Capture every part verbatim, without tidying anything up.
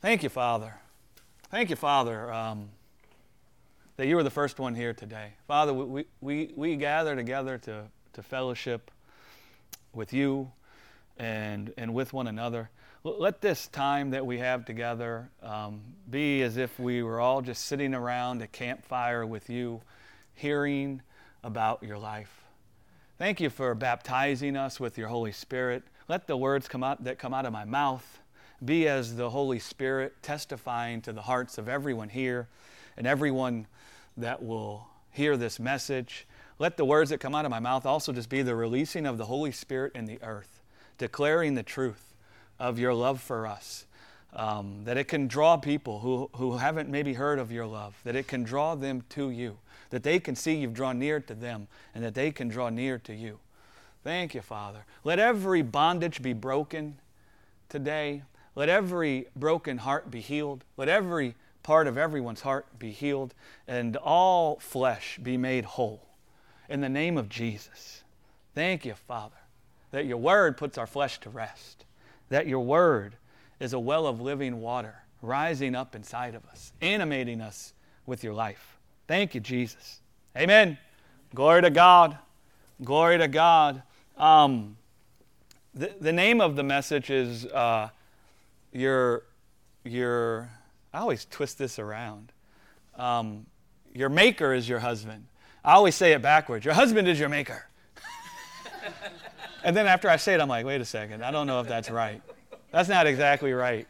Thank you, Father. Thank you, Father, um, that you were the first one here today. Father, we, we, we gather together to, to fellowship with you and, and with one another. Let this time that we have together um, be as if we were all just sitting around a campfire with you, hearing about your life. Thank you for baptizing us with your Holy Spirit. Let the words come out that come out of my mouth be as the Holy Spirit testifying to the hearts of everyone here and everyone that will hear this message. Let the words that come out of my mouth also just be the releasing of the Holy Spirit in the earth, declaring the truth of your love for us, um, that it can draw people who, who haven't maybe heard of your love, that it can draw them to you, that they can see you've drawn near to them, and that they can draw near to you. Thank you, Father. Let every bondage be broken today. Let every broken heart be healed. Let every part of everyone's heart be healed, and all flesh be made whole. In the name of Jesus, thank you, Father, that your word puts our flesh to rest, that your word is a well of living water rising up inside of us, animating us with your life. Thank you, Jesus. Amen. Glory to God. Glory to God. Um, the, the name of the message is uh, your, your, I always twist this around. Um, your maker is your husband. I always say it backwards. Your husband is your maker. And then after I say it, I'm like, wait a second. I don't know if that's right. That's not exactly right.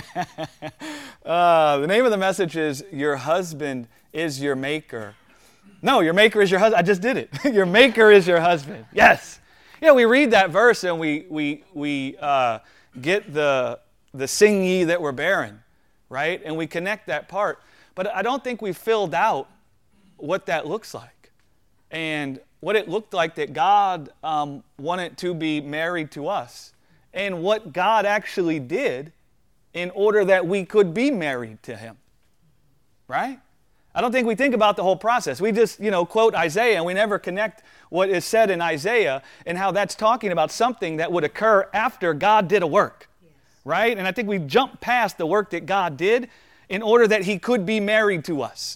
uh, the name of the message is Your Husband is Your Maker. No, your maker is your husband. I just did it. Your maker is your husband. Yes. Yeah, we read that verse and we we we uh, get the the sing ye that we're barren, right? And we connect that part. But I don't think we filled out what that looks like. And what it looked like that God um, wanted to be married to us. And what God actually did in order that we could be married to Him. Right? I don't think we think about the whole process. We just, you know, quote Isaiah and we never connect what is said in Isaiah and how that's talking about something that would occur after God did a work. Yes. Right? And I think we jump past the work that God did in order that He could be married to us.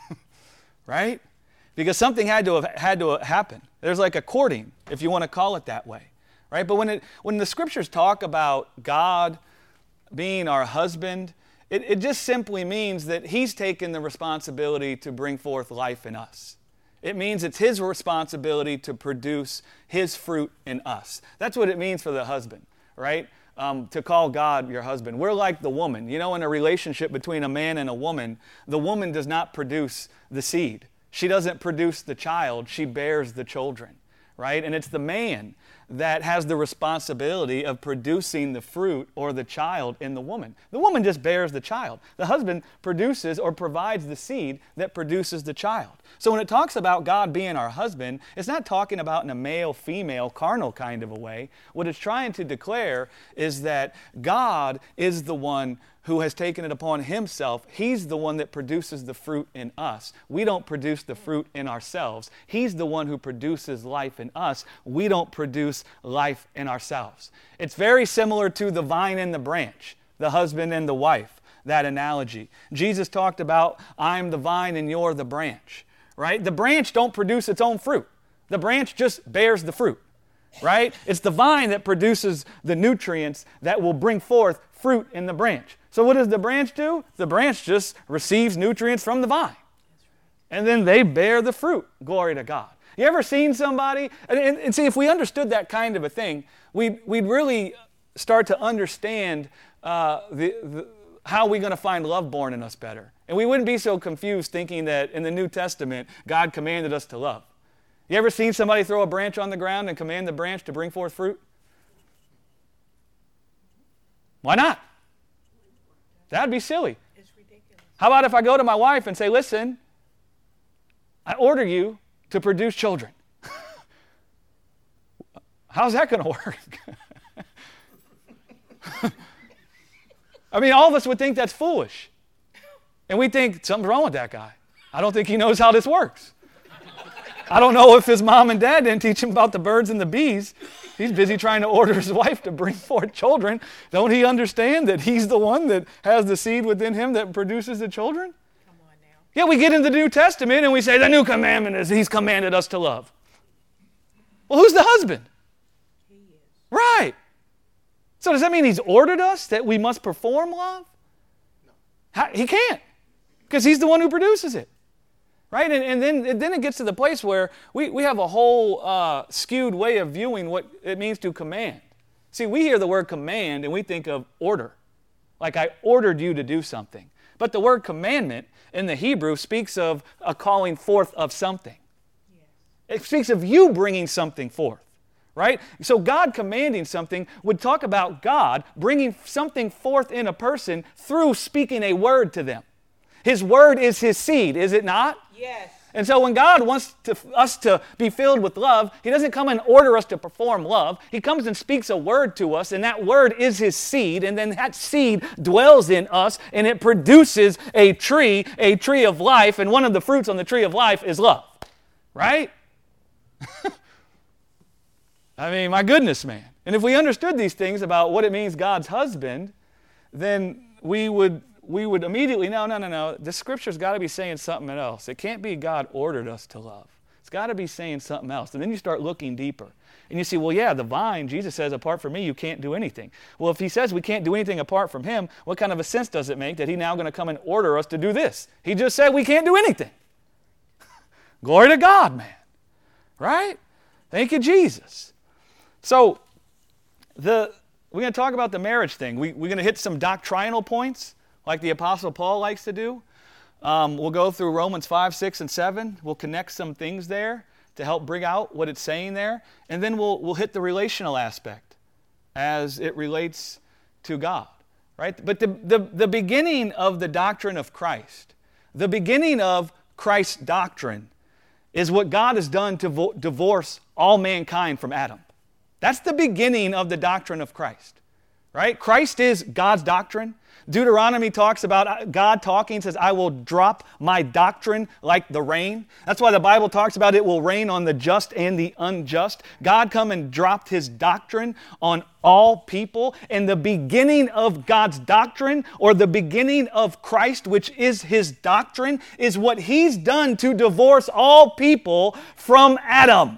Right? Because something had to have had to happen. There's like a courting, if you want to call it that way. Right? But when it when the scriptures talk about God being our husband, it, it just simply means that He's taken the responsibility to bring forth life in us. It means it's His responsibility to produce His fruit in us. That's what it means for the husband, right? Um, to call God your husband. We're like the woman. You know, in a relationship between a man and a woman, the woman does not produce the seed. She doesn't produce the child. She bears the children, right? And it's the man that has the responsibility of producing the fruit or the child in the woman. The woman just bears the child. The husband produces or provides the seed that produces the child. So when it talks about God being our husband, it's not talking about in a male-female carnal kind of a way. What it's trying to declare is that God is the one who has taken it upon Himself. He's the one that produces the fruit in us. We don't produce the fruit in ourselves. He's the one who produces life in us. We don't produce life in ourselves. It's very similar to the vine and the branch, the husband and the wife, that analogy. Jesus talked about, I'm the vine and you're the branch, right? The branch don't produce its own fruit. The branch just bears the fruit, right? It's the vine that produces the nutrients that will bring forth fruit in the branch. So what does the branch do? The branch just receives nutrients from the vine. And then they bear the fruit. Glory to God. You ever seen somebody? And, and, and see, if we understood that kind of a thing, we'd, we'd really start to understand uh, the, the, how we're going to find love born in us better. And we wouldn't be so confused thinking that in the New Testament, God commanded us to love. You ever seen somebody throw a branch on the ground and command the branch to bring forth fruit? Why not? That'd be silly. It's ridiculous. How about if I go to my wife and say, listen, I order you to produce children. How's that going to work? I mean, all of us would think that's foolish. And we think something's wrong with that guy. I don't think he knows how this works. I don't know if his mom and dad didn't teach him about the birds and the bees. He's busy trying to order his wife to bring forth children. Don't he understand that he's the one that has the seed within him that produces the children? Come on now. Yeah, we get into the New Testament and we say the new commandment is he's commanded us to love. Well, who's the husband? He is. Right. So does that mean he's ordered us that we must perform love? No. How, he can't, because he's the one who produces it. Right? And, and then, and then it gets to the place where we, we have a whole uh, skewed way of viewing what it means to command. See, we hear the word command and we think of order. Like I ordered you to do something. But the word commandment in the Hebrew speaks of a calling forth of something. Yes. It speaks of you bringing something forth. Right? So God commanding something would talk about God bringing something forth in a person through speaking a word to them. His word is his seed, is it not? Yes. And so when God wants to, us to be filled with love, he doesn't come and order us to perform love. He comes and speaks a word to us, and that word is his seed, and then that seed dwells in us, and it produces a tree, a tree of life, and one of the fruits on the tree of life is love. Right? I mean, my goodness, man. And if we understood these things about what it means God's husband, then we would we would immediately, no, no, no, no, the scripture's got to be saying something else. It can't be God ordered us to love. It's got to be saying something else. And then you start looking deeper. And you see, well, yeah, the vine, Jesus says, apart from me, you can't do anything. Well, if he says we can't do anything apart from him, what kind of a sense does it make that he's now going to come and order us to do this? He just said we can't do anything. Glory to God, man. Right? Thank you, Jesus. So, the we're going to talk about the marriage thing. We, we're going to hit some doctrinal points, like the Apostle Paul likes to do. Um, we'll go through Romans five, six, and seven. We'll connect some things there to help bring out what it's saying there. And then we'll, we'll hit the relational aspect as it relates to God. Right? But the, the, the beginning of the doctrine of Christ, the beginning of Christ's doctrine, is what God has done to vo- divorce all mankind from Adam. That's the beginning of the doctrine of Christ. Right? Christ is God's doctrine. Deuteronomy talks about God talking, says, I will drop my doctrine like the rain. That's why the Bible talks about it will rain on the just and the unjust. God come and dropped his doctrine on all people. And the beginning of God's doctrine, or the beginning of Christ, which is his doctrine, is what he's done to divorce all people from Adam.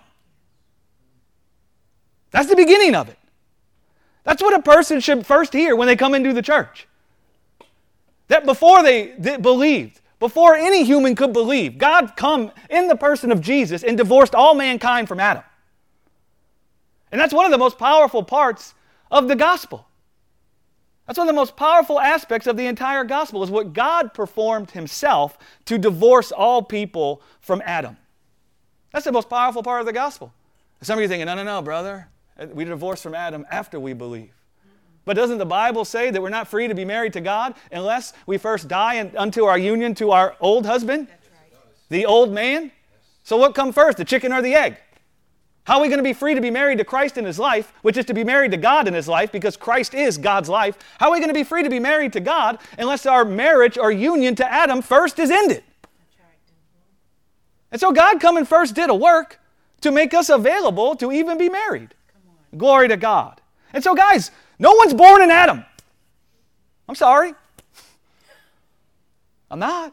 That's the beginning of it. That's what a person should first hear when they come into the church. That before they, they believed, before any human could believe, God come in the person of Jesus and divorced all mankind from Adam. And that's one of the most powerful parts of the gospel. That's one of the most powerful aspects of the entire gospel, is what God performed himself to divorce all people from Adam. That's the most powerful part of the gospel. Some of you are thinking, no, no, no, brother. We divorced from Adam after we believe. But doesn't the Bible say that we're not free to be married to God unless we first die in, unto our union to our old husband? That's right. The old man? So what come first, the chicken or the egg? How are we going to be free to be married to Christ in his life, which is to be married to God in his life, because Christ is God's life? How are we going to be free to be married to God unless our marriage or union to Adam first is ended? That's right. And so God come and first did a work to make us available to even be married. Come on. Glory to God. And so guys, no one's born in Adam. I'm sorry. I'm not.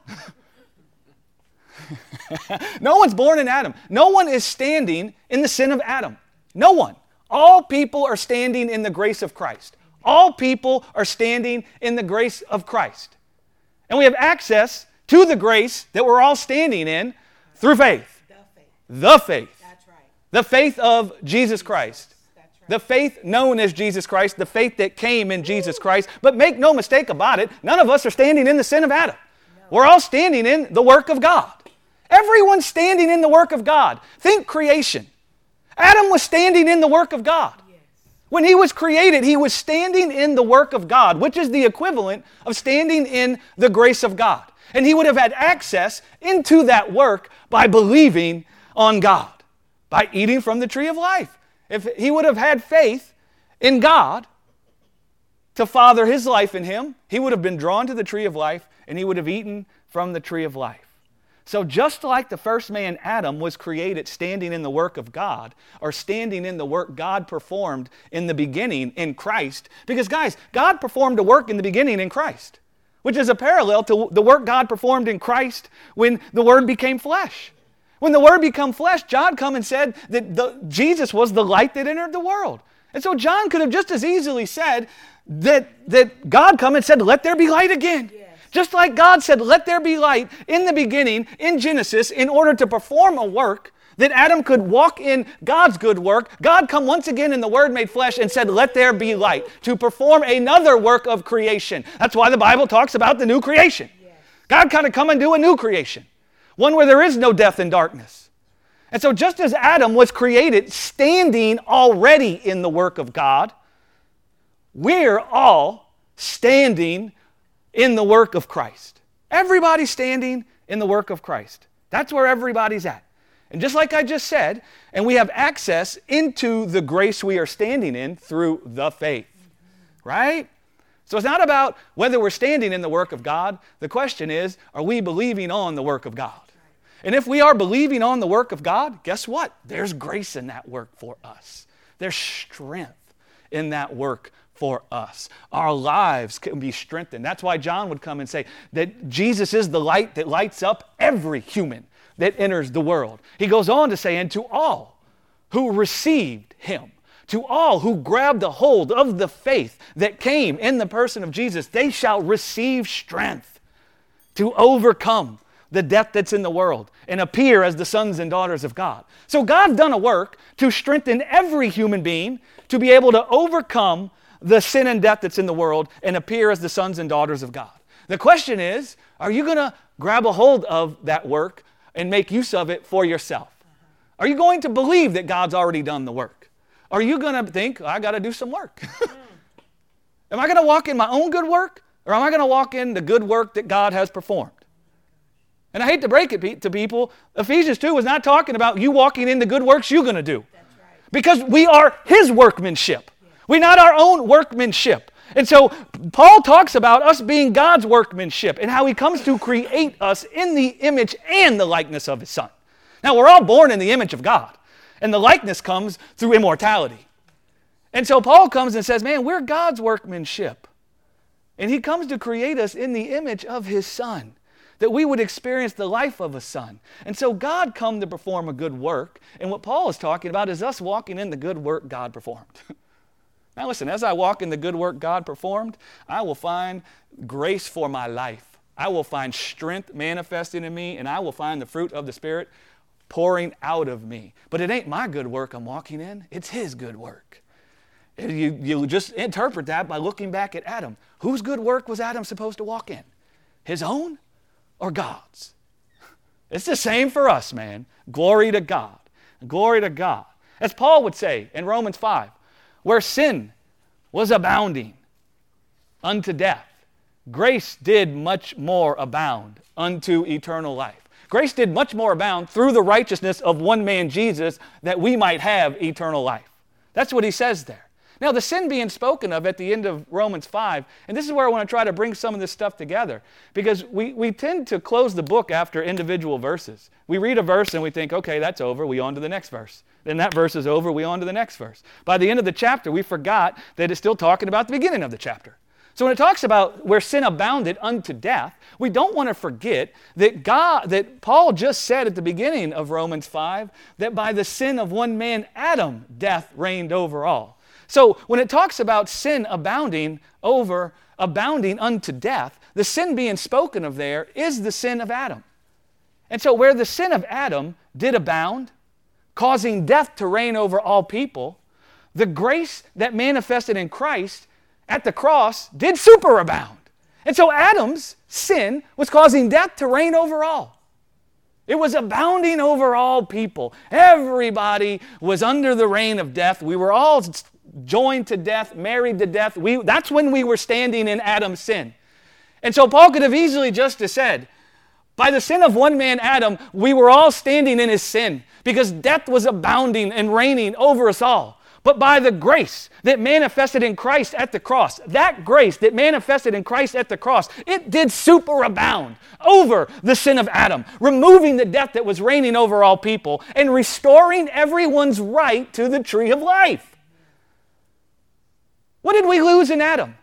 No one's born in Adam. No one is standing in the sin of Adam. No one. All people are standing in the grace of Christ. All people are standing in the grace of Christ. And we have access to the grace that we're all standing in through faith. The faith. The faith. That's right. The faith of Jesus Christ. That's right. The faith known as Jesus Christ, the faith that came in Jesus Christ. But make no mistake about it, none of us are standing in the sin of Adam. No. We're all standing in the work of God. Everyone's standing in the work of God. Think creation. Adam was standing in the work of God. Yes. When he was created, he was standing in the work of God, which is the equivalent of standing in the grace of God. And he would have had access into that work by believing on God, by eating from the tree of life. If he would have had faith in God to father his life in him, he would have been drawn to the tree of life and he would have eaten from the tree of life. So just like the first man, Adam, was created standing in the work of God, or standing in the work God performed in the beginning in Christ, because guys, God performed a work in the beginning in Christ, which is a parallel to the work God performed in Christ when the Word became flesh. When the Word became flesh, John come and said that the, Jesus was the light that entered the world. And so John could have just as easily said that, that God come and said, let there be light again. Yes. Just like God said, let there be light in the beginning, in Genesis, in order to perform a work that Adam could walk in God's good work. God come once again in the Word made flesh and said, let there be light, to perform another work of creation. That's why the Bible talks about the new creation. Yes. God kind of come and do a new creation, one where there is no death and darkness. And so just as Adam was created standing already in the work of God, we're all standing in the work of Christ. Everybody's standing in the work of Christ. That's where everybody's at. And just like I just said, and we have access into the grace we are standing in through the faith. Right? So it's not about whether we're standing in the work of God. The question is, are we believing on the work of God? And if we are believing on the work of God, guess what? There's grace in that work for us. There's strength in that work for us. Our lives can be strengthened. That's why John would come and say that Jesus is the light that lights up every human that enters the world. He goes on to say, and to all who received him, to all who grabbed a hold of the faith that came in the person of Jesus, they shall receive strength to overcome the death that's in the world and appear as the sons and daughters of God. So God's done a work to strengthen every human being to be able to overcome the sin and death that's in the world and appear as the sons and daughters of God. The question is, are you going to grab a hold of that work and make use of it for yourself? Are you going to believe that God's already done the work? Are you going to think, I got to do some work? Am I going to walk in my own good work, or am I going to walk in the good work that God has performed? And I hate to break it to people, Ephesians two is not talking about you walking in the good works you're going to do. That's right. Because we are His workmanship. Yeah. We're not our own workmanship. And so Paul talks about us being God's workmanship and how He comes to create us in the image and the likeness of His Son. Now, we're all born in the image of God, and the likeness comes through immortality. And so Paul comes and says, man, we're God's workmanship. And He comes to create us in the image of His Son, that we would experience the life of a son. And so God come to perform a good work, and what Paul is talking about is us walking in the good work God performed. Now listen, as I walk in the good work God performed, I will find grace for my life. I will find strength manifesting in me, and I will find the fruit of the Spirit pouring out of me. But it ain't my good work I'm walking in, it's His good work. You, you just interpret that by looking back at Adam. Whose good work was Adam supposed to walk in? His own or God's? It's the same for us, man. Glory to God. Glory to God. As Paul would say in Romans five, where sin was abounding unto death, grace did much more abound unto eternal life. Grace did much more abound through the righteousness of one man, Jesus, that we might have eternal life. That's what he says there. Now, the sin being spoken of at the end of Romans five, and this is where I want to try to bring some of this stuff together, because we, we tend to close the book after individual verses. We read a verse and we think, okay, that's over, we on to the next verse. Then that verse is over, we on to the next verse. By the end of the chapter, we forgot that it's still talking about the beginning of the chapter. So when it talks about where sin abounded unto death, we don't want to forget that God, that Paul just said at the beginning of Romans five, that by the sin of one man, Adam, death reigned over all. So when it talks about sin abounding over, abounding unto death, the sin being spoken of there is the sin of Adam. And so where the sin of Adam did abound, causing death to reign over all people, the grace that manifested in Christ at the cross did superabound. And so Adam's sin was causing death to reign over all. It was abounding over all people. Everybody was under the reign of death. We were all joined to death, married to death. We, that's when we were standing in Adam's sin. And so Paul could have easily just as said, by the sin of one man, Adam, we were all standing in his sin because death was abounding and reigning over us all. but by the grace that manifested in Christ at the cross. That grace that manifested in Christ at the cross, it did superabound over the sin of Adam, removing the death that was reigning over all people and restoring everyone's right to the tree of life. What did we lose in Adam?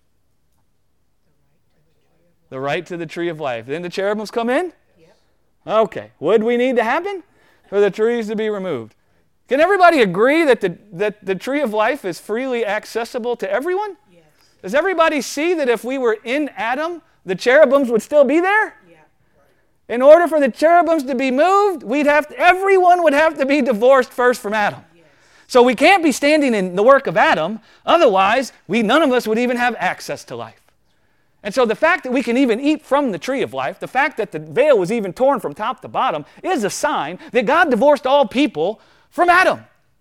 The right to the tree of life. Then the cherubims come in? Okay. What do we need to happen? For the trees to be removed. Can everybody agree that the, that the tree of life is freely accessible to everyone? Yes. Does everybody see that if we were in Adam, the cherubims would still be there? Yeah. In order for the cherubims to be moved, we'd have to, everyone would have to be divorced first from Adam. Yes. So we can't be standing in the work of Adam, otherwise we none of us would even have access to life. And so the fact that we can even eat from the tree of life, the fact that the veil was even torn from top to bottom, is a sign that God divorced all people from Adam.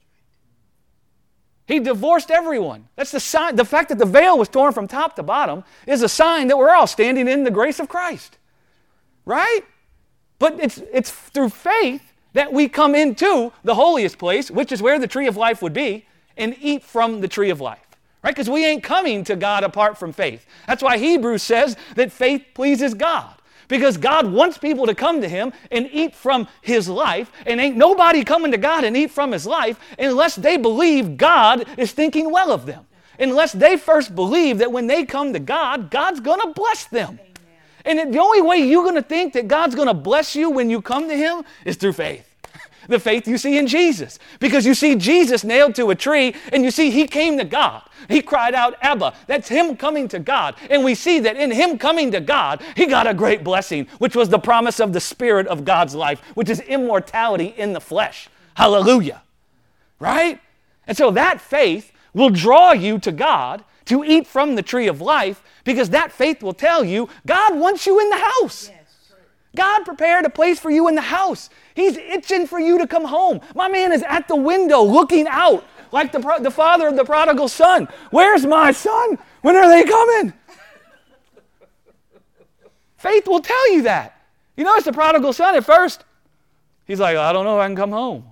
He divorced everyone. That's the sign. The fact that the veil was torn from top to bottom is a sign that we're all standing in the grace of Christ. Right? But it's, it's through faith that we come into the holiest place, which is where the tree of life would be, and eat from the tree of life. Right? Because we ain't coming to God apart from faith. That's why Hebrews says that faith pleases God. Because God wants people to come to Him and eat from His life. And ain't nobody coming to God and eat from His life unless they believe God is thinking well of them. Unless they first believe that when they come to God, God's going to bless them. Amen. And the only way you're going to think that God's going to bless you when you come to Him is through faith. The faith you see in Jesus. Because you see Jesus nailed to a tree, and you see He came to God. He cried out, Abba. That's Him coming to God. And we see that in Him coming to God, He got a great blessing, which was the promise of the Spirit of God's life, which is immortality in the flesh. Hallelujah. Right? And so that faith will draw you to God to eat from the tree of life, because that faith will tell you God wants you in the house. Yes. God prepared a place for you in the house. He's itching for you to come home. My man is at the window looking out like the, pro- the father of the prodigal son. Where's my son? When are they coming? Faith will tell you that. You notice the prodigal son at first, he's like, I don't know if I can come home.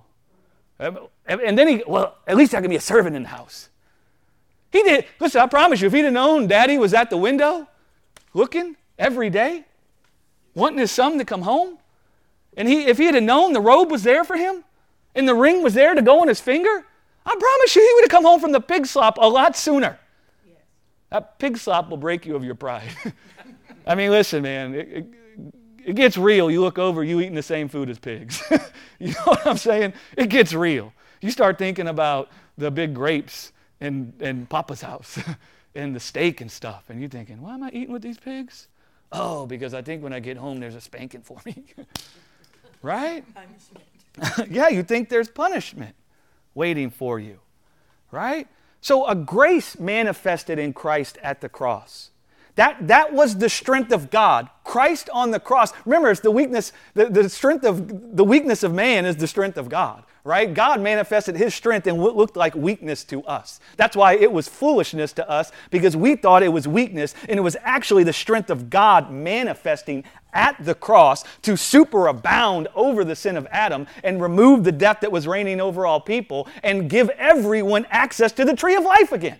And then he, well, at least I can be a servant in the house. He did. Listen, I promise you, if he'd have known Daddy was at the window looking every day, wanting his son to come home, and he, if he had known the robe was there for him, and the ring was there to go on his finger, I promise you he would have come home from the pig slop a lot sooner. Yes. That pig slop will break you of your pride. I mean, listen, man, it, it, it gets real. You look over, you eating the same food as pigs. You know what I'm saying? It gets real. You start thinking about the big grapes in, in Papa's house and the steak and stuff, and you're thinking, why am I eating with these pigs? Oh, because I think when I get home, there's a spanking for me. Right? Punishment. Yeah, you think there's punishment waiting for you. Right? So a grace manifested in Christ at the cross. That, that was the strength of God. Christ on the cross. Remember, it's the weakness, the, the strength of, the weakness of man is the strength of God. Right? God manifested His strength in what looked like weakness to us. That's why it was foolishness to us, because we thought it was weakness, and it was actually the strength of God manifesting at the cross to superabound over the sin of Adam and remove the death that was reigning over all people and give everyone access to the tree of life again.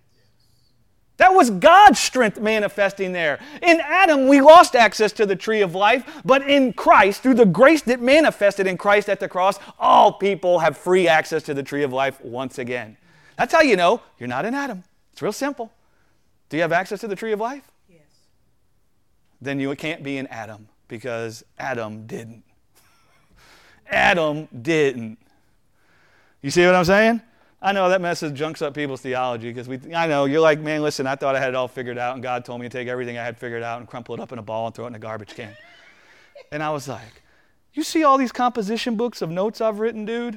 That was God's strength manifesting there. In Adam, we lost access to the tree of life, but in Christ, through the grace that manifested in Christ at the cross, all people have free access to the tree of life once again. That's how you know you're not in Adam. It's real simple. Do you have access to the tree of life? Yes. Then you can't be in Adam, because Adam didn't. Adam didn't. You see what I'm saying? I know that message junks up people's theology, because we. I know, you're like, man, listen, I thought I had it all figured out, and God told me to take everything I had figured out and crumple it up in a ball and throw it in a garbage can. And I was like, you see all these composition books of notes I've written, dude?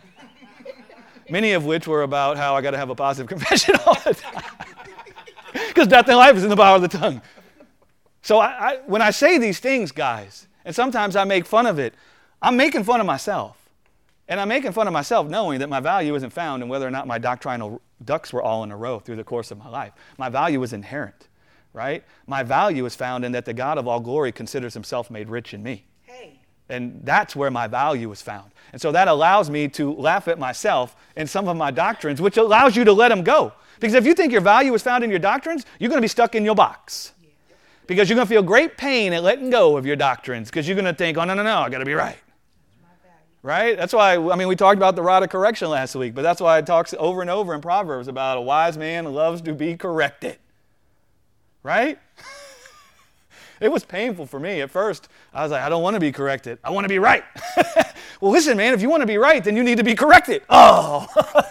Many of which were about how I got to have a positive confession all the time. Because death and life is in the power of the tongue. So I, I, when I say these things, guys, and sometimes I make fun of it, I'm making fun of myself. And I'm making fun of myself knowing that my value isn't found in whether or not my doctrinal ducks were all in a row through the course of my life. My value is inherent, right? My value is found in that the God of all glory considers Himself made rich in me. Hey. And that's where my value is found. And so that allows me to laugh at myself in some of my doctrines, which allows you to let them go. Because if you think your value is found in your doctrines, you're going to be stuck in your box. Because you're going to feel great pain at letting go of your doctrines, because you're going to think, oh, no, no, no, I got to be right. Right? That's why, I mean, we talked about the rod of correction last week, but that's why it talks over and over in Proverbs about a wise man loves to be corrected. Right? It was painful for me. At first, I was like, I don't want to be corrected. I want to be right. Well, listen, man, if you want to be right, then you need to be corrected. Oh.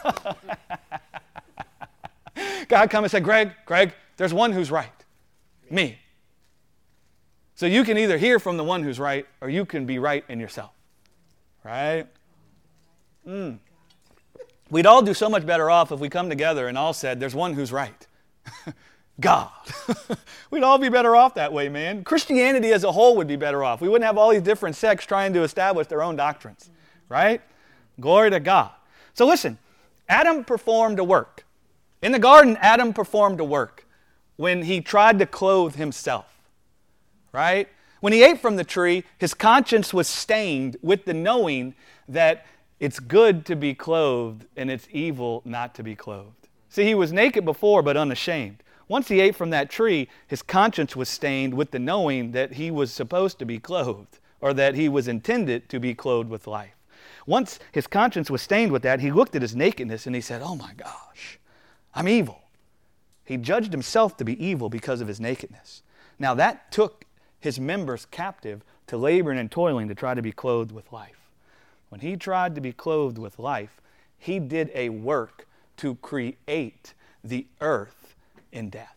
God come and said, Greg, Greg, there's one who's right. Me. So you can either hear from the one who's right, or you can be right in yourself. Right? Mm. We'd all do so much better off if we come together and all said, there's one who's right. God. We'd all be better off that way, man. Christianity as a whole would be better off. We wouldn't have all these different sects trying to establish their own doctrines. Right? Glory to God. So listen, Adam performed a work. In the garden, Adam performed a work when he tried to clothe himself. Right? When he ate from the tree, his conscience was stained with the knowing that it's good to be clothed and it's evil not to be clothed. See, he was naked before but unashamed. Once he ate from that tree, his conscience was stained with the knowing that he was supposed to be clothed, or that he was intended to be clothed with life. Once his conscience was stained with that, he looked at his nakedness and he said, oh my gosh, I'm evil. He judged himself to be evil because of his nakedness. Now that took his members captive to laboring and toiling to try to be clothed with life. When he tried to be clothed with life, he did a work to create the earth in death.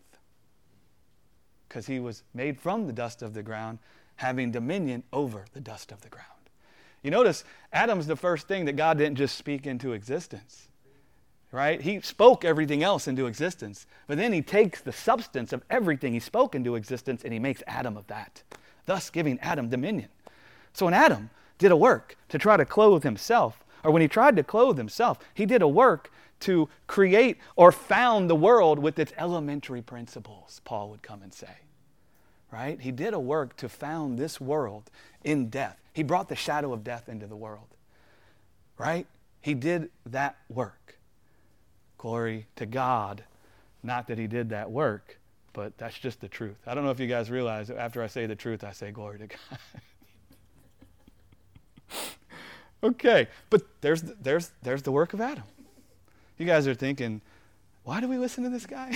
Because he was made from the dust of the ground, having dominion over the dust of the ground. You notice, Adam's the first thing that God didn't just speak into existence. Right? He spoke everything else into existence. But then he takes the substance of everything he spoke into existence and he makes Adam of that, thus giving Adam dominion. So when Adam did a work to try to clothe himself, or when he tried to clothe himself, he did a work to create or found the world with its elementary principles, Paul would come and say. Right? He did a work to found this world in death. He brought the shadow of death into the world. Right? He did that work. Glory to God. Not that he did that work, but that's just the truth. I don't know if you guys realize that after I say the truth, I say glory to God. Okay, but there's the, there's there's the work of Adam. You guys are thinking, why do we listen to this guy?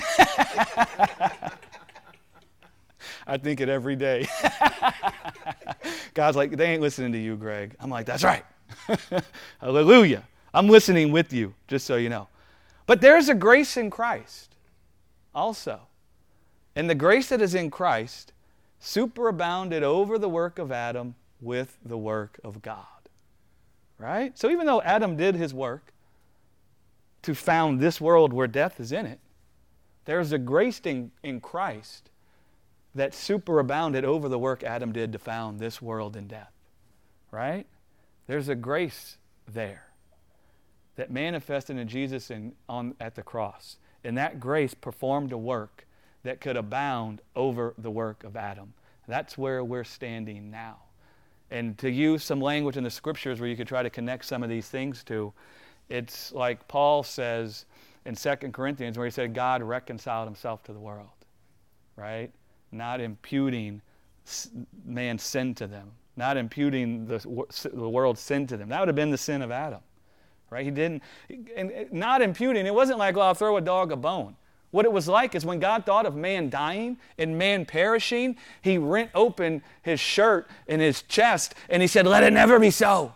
I think it every day. God's like, they ain't listening to you, Greg. I'm like, that's right. Hallelujah. I'm listening with you, just so you know. But there's a grace in Christ also. And the grace that is in Christ superabounded over the work of Adam with the work of God. Right? So even though Adam did his work to found this world where death is in it, there's a grace in, in Christ that superabounded over the work Adam did to found this world in death. Right? There's a grace there that manifested in Jesus in, on, at the cross. And that grace performed a work that could abound over the work of Adam. That's where we're standing now. And to use some language in the scriptures where you could try to connect some of these things to, it's like Paul says in Second Corinthians where he said God reconciled himself to the world. Right? Not imputing man's sin to them. Not imputing the, the world's sin to them. That would have been the sin of Adam. Right? He didn't, and not imputing, it wasn't like, well, I'll throw a dog a bone. What it was like is when God thought of man dying and man perishing, he rent open his shirt and his chest and he said, let it never be so.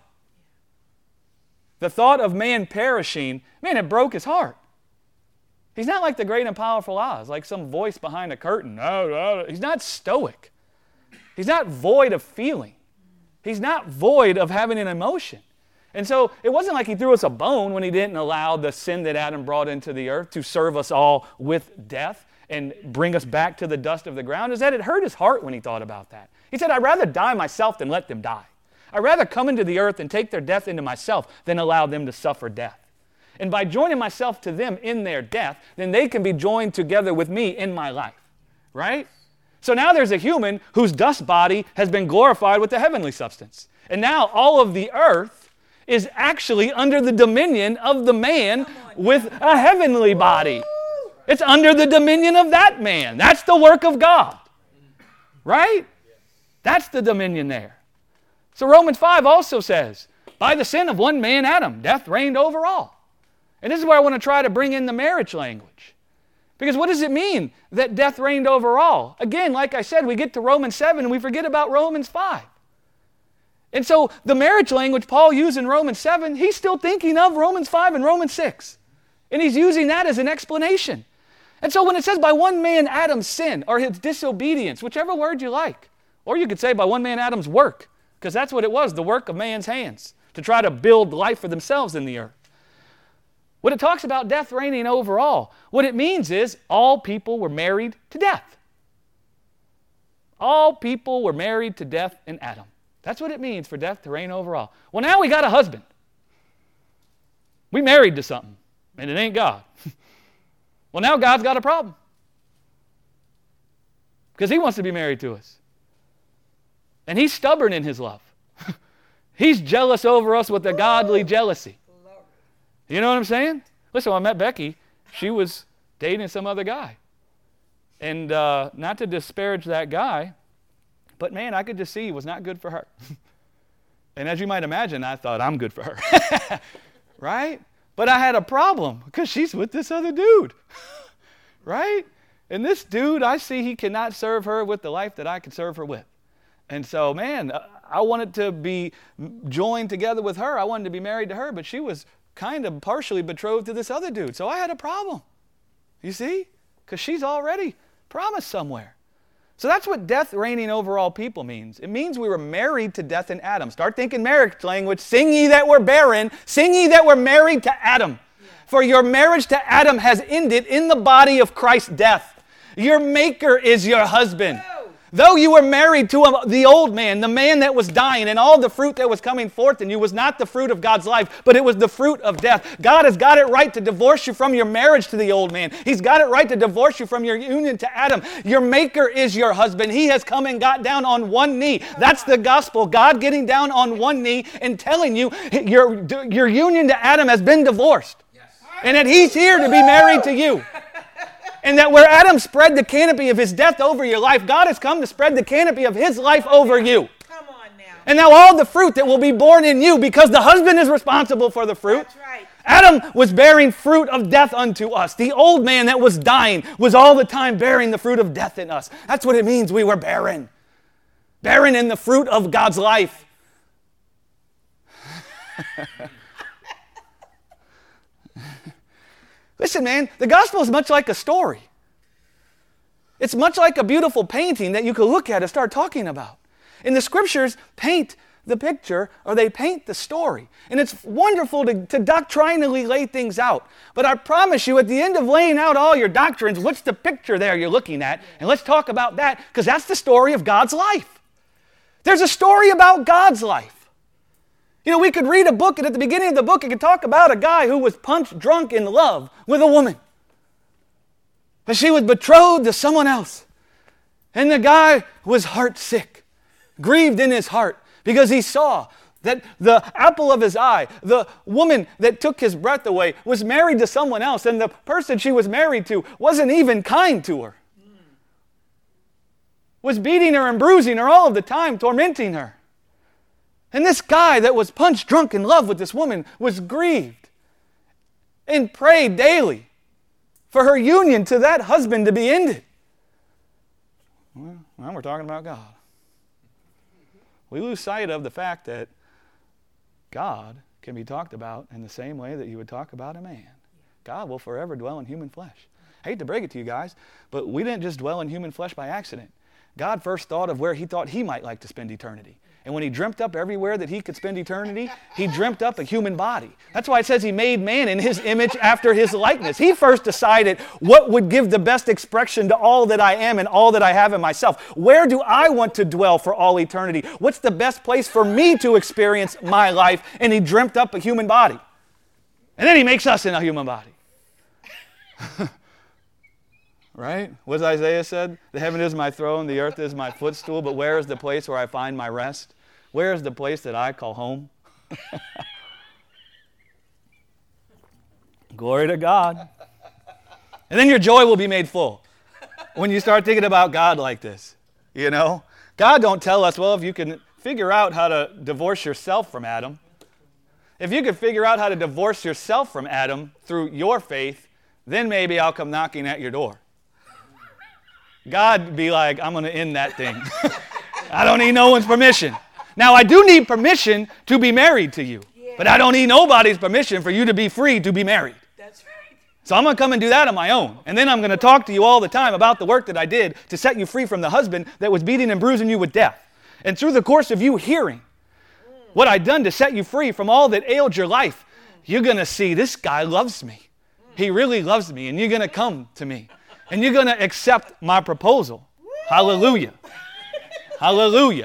The thought of man perishing, man, it broke his heart. He's not like the great and powerful Oz, like some voice behind a curtain. No, no, he's not stoic. He's not void of feeling. He's not void of having an emotion. And so it wasn't like he threw us a bone when he didn't allow the sin that Adam brought into the earth to serve us all with death and bring us back to the dust of the ground. Is that it hurt his heart when he thought about that. He said, I'd rather die myself than let them die. I'd rather come into the earth and take their death into myself than allow them to suffer death. And by joining myself to them in their death, then they can be joined together with me in my life. Right? So now there's a human whose dust body has been glorified with the heavenly substance. And now all of the earth is actually under the dominion of the man with a heavenly body. It's under the dominion of that man. That's the work of God. Right? That's the dominion there. So Romans five also says, by the sin of one man, Adam, death reigned over all. And this is where I want to try to bring in the marriage language. Because what does it mean that death reigned over all? Again, like I said, we get to Romans seven and we forget about Romans five. And so the marriage language Paul used in Romans seven, he's still thinking of Romans five and Romans six. And he's using that as an explanation. And so when it says by one man Adam's sin or his disobedience, whichever word you like, or you could say by one man Adam's work, because that's what it was, the work of man's hands, to try to build life for themselves in the earth. When it talks about death reigning over all, what it means is all people were married to death. All people were married to death in Adam. That's what it means for death to reign over all. Well, now we got a husband. We married to something, and it ain't God. Well, now God's got a problem. Because he wants to be married to us. And he's stubborn in his love. He's jealous over us with a godly jealousy. You know what I'm saying? Listen, when I met Becky, she was dating some other guy. And uh, not to disparage that guy, but man, I could just see he was not good for her. And as you might imagine, I thought, I'm good for her. Right? But I had a problem because she's with this other dude. Right? And this dude, I see he cannot serve her with the life that I could serve her with. And so, man, I wanted to be joined together with her. I wanted to be married to her, but she was kind of partially betrothed to this other dude. So I had a problem. You see? Because she's already promised somewhere. So that's what death reigning over all people means. It means we were married to death in Adam. Start thinking marriage language. Sing ye that were barren. Sing ye that were married to Adam. Yeah. For your marriage to Adam has ended in the body of Christ's death. Your maker is your husband. No. Though you were married to a, the old man, the man that was dying, and all the fruit that was coming forth in you was not the fruit of God's life, but it was the fruit of death. God has got it right to divorce you from your marriage to the old man. He's got it right to divorce you from your union to Adam. Your maker is your husband. He has come and got down on one knee. That's the gospel. God getting down on one knee and telling you your, your union to Adam has been divorced. Yes. And that he's here to be married to you. And that where Adam spread the canopy of his death over your life, God has come to spread the canopy of his life over you. Come on now. And now all the fruit that will be born in you, because the husband is responsible for the fruit. That's right. Adam was bearing fruit of death unto us. The old man that was dying was all the time bearing the fruit of death in us. That's what it means we were barren. Barren in the fruit of God's life. Listen, man, the gospel is much like a story. It's much like a beautiful painting that you can look at and start talking about. And the scriptures paint the picture, or they paint the story. And it's wonderful to, to doctrinally lay things out. But I promise you, at the end of laying out all your doctrines, what's the picture there you're looking at? And let's talk about that, because that's the story of God's life. There's a story about God's life. You know, we could read a book, and at the beginning of the book, it could talk about a guy who was punch drunk in love with a woman. But she was betrothed to someone else. And the guy was heart sick, grieved in his heart, because he saw that the apple of his eye, the woman that took his breath away, was married to someone else, and the person she was married to wasn't even kind to her. Was beating her and bruising her all of the time, tormenting her. And this guy that was punch drunk in love with this woman was grieved and prayed daily for her union to that husband to be ended. Well, now we're talking about God. We lose sight of the fact that God can be talked about in the same way that you would talk about a man. God will forever dwell in human flesh. I hate to break it to you guys, but we didn't just dwell in human flesh by accident. God first thought of where he thought he might like to spend eternity. And when he dreamt up everywhere that he could spend eternity, he dreamt up a human body. That's why it says he made man in his image after his likeness. He first decided what would give the best expression to all that I am and all that I have in myself. Where do I want to dwell for all eternity? What's the best place for me to experience my life? And he dreamt up a human body. And then he makes us in a human body. Right? What does Isaiah said? The heaven is my throne, the earth is my footstool, but where is the place where I find my rest? Where is the place that I call home? Glory to God. And then your joy will be made full when you start thinking about God like this. You know? God don't tell us, well, if you can figure out how to divorce yourself from Adam, if you could figure out how to divorce yourself from Adam through your faith, then maybe I'll come knocking at your door. God be like, I'm going to end that thing. I don't need no one's permission. Now, I do need permission to be married to you, yeah. But I don't need nobody's permission for you to be free to be married. That's right. So I'm going to come and do that on my own. And then I'm going to talk to you all the time about the work that I did to set you free from the husband that was beating and bruising you with death. And through the course of you hearing what I've done to set you free from all that ailed your life, you're going to see this guy loves me. He really loves me. And you're going to come to me. And you're going to accept my proposal. Hallelujah. Hallelujah.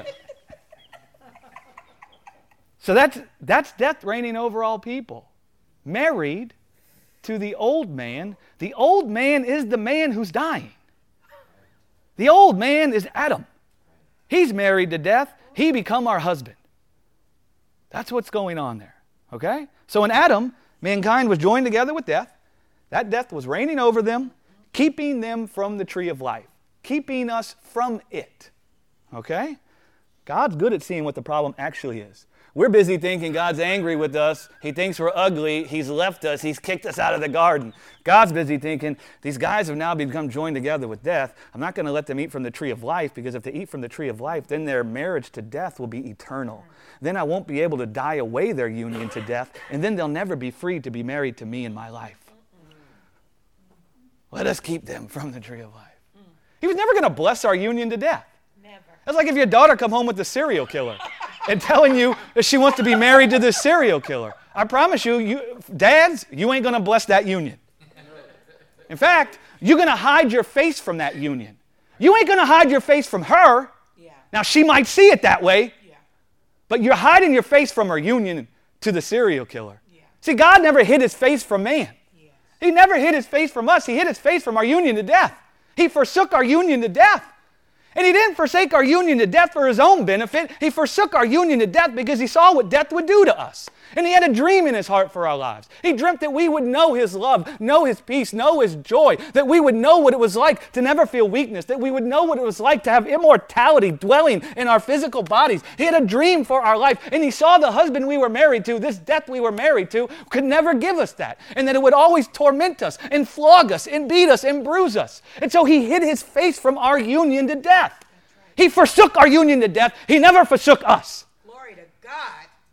So that's, that's death reigning over all people. Married to the old man. The old man is the man who's dying. The old man is Adam. He's married to death. He become our husband. That's what's going on there. Okay? So in Adam, mankind was joined together with death. That death was reigning over them, keeping them from the tree of life, keeping us from it. Okay? God's good at seeing what the problem actually is. We're busy thinking God's angry with us. He thinks we're ugly. He's left us. He's kicked us out of the garden. God's busy thinking, these guys have now become joined together with death. I'm not going to let them eat from the tree of life, because if they eat from the tree of life, then their marriage to death will be eternal. Then I won't be able to die away their union to death, and then they'll never be free to be married to me in my life. Let us keep them from the tree of life. He was never going to bless our union to death. Never. That's like if your daughter come home with a serial killer and telling you that she wants to be married to this serial killer. I promise you, you dads, you ain't going to bless that union. In fact, you're going to hide your face from that union. You ain't going to hide your face from her. Yeah. Now, she might see it that way, Yeah. but you're hiding your face from her union to the serial killer. Yeah. See, God never hid his face from man. Yeah. He never hid his face from us. He hid his face from our union to death. He forsook our union to death. And he didn't forsake our union to death for his own benefit. He forsook our union to death because he saw what death would do to us. And he had a dream in his heart for our lives. He dreamt that we would know his love, know his peace, know his joy, that we would know what it was like to never feel weakness, that we would know what it was like to have immortality dwelling in our physical bodies. He had a dream for our life, and he saw the husband we were married to, this death we were married to, could never give us that, and that it would always torment us and flog us and beat us and bruise us. And so he hid his face from our union to death. He forsook our union to death. He never forsook us. Glory to God.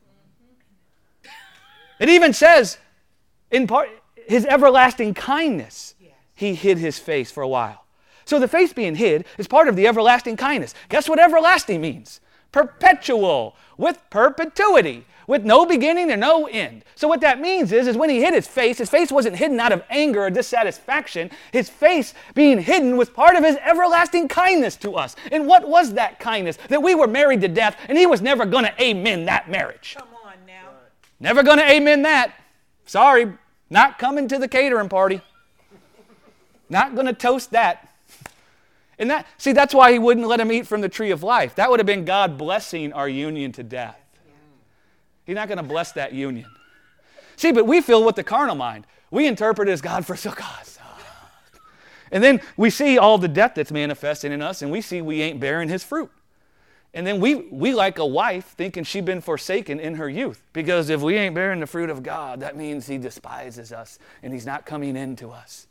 It even says, in part, his everlasting kindness, Yes. he hid his face for a while. So the face being hid is part of the everlasting kindness. Guess what everlasting means? Perpetual, with perpetuity, with no beginning and no end. So what that means is, is when he hid his face, his face wasn't hidden out of anger or dissatisfaction. His face being hidden was part of his everlasting kindness to us. And what was that kindness? That we were married to death, and he was never going to amen that marriage. Come on now. Never going to amen that. Sorry, not coming to the catering party. Not going to toast that. And that, see, that's why he wouldn't let him eat from the tree of life. That would have been God blessing our union to death. He's not going to bless that union. See, but we feel with the carnal mind. We interpret it as God forsook us. And then we see all the death that's manifesting in us, and we see we ain't bearing his fruit. And then we, we like a wife thinking she'd been forsaken in her youth. Because if we ain't bearing the fruit of God, that means he despises us and he's not coming into us.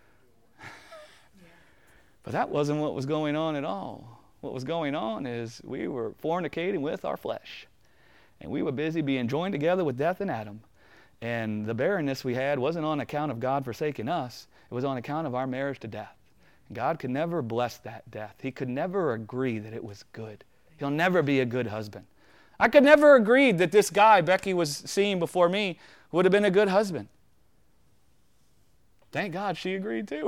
But that wasn't what was going on at all. What was going on is we were fornicating with our flesh. And we were busy being joined together with death and Adam. And the barrenness we had wasn't on account of God forsaking us. It was on account of our marriage to death. And God could never bless that death. He could never agree that it was good. He'll never be a good husband. I could never agree that this guy Becky was seeing before me would have been a good husband. Thank God she agreed too.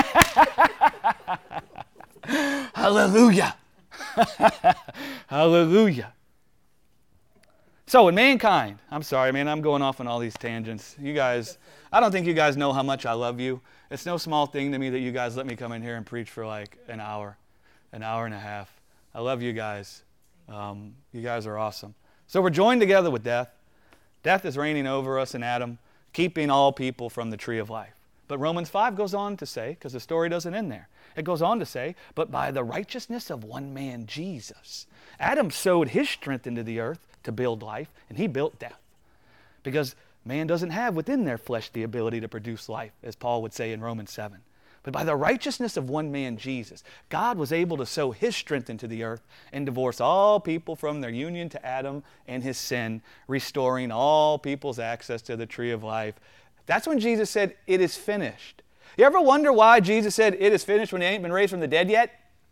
Hallelujah. Hallelujah. So in mankind, I'm sorry, man, I'm going off on all these tangents. You guys, I don't think you guys know how much I love you. It's no small thing to me that you guys let me come in here and preach for like an hour, an hour and a half. I love you guys. Um, you guys are awesome. So we're joined together with death. Death is reigning over us in Adam, keeping all people from the tree of life. But Romans five goes on to say, because the story doesn't end there, it goes on to say, but by the righteousness of one man, Jesus, Adam sowed his strength into the earth to build life, and he built death. Because man doesn't have within their flesh the ability to produce life, as Paul would say in Romans seven. But by the righteousness of one man, Jesus, God was able to sow his strength into the earth and divorce all people from their union to Adam and his sin, restoring all people's access to the tree of life. That's when Jesus said, it is finished. You ever wonder why Jesus said, it is finished when he ain't been raised from the dead yet?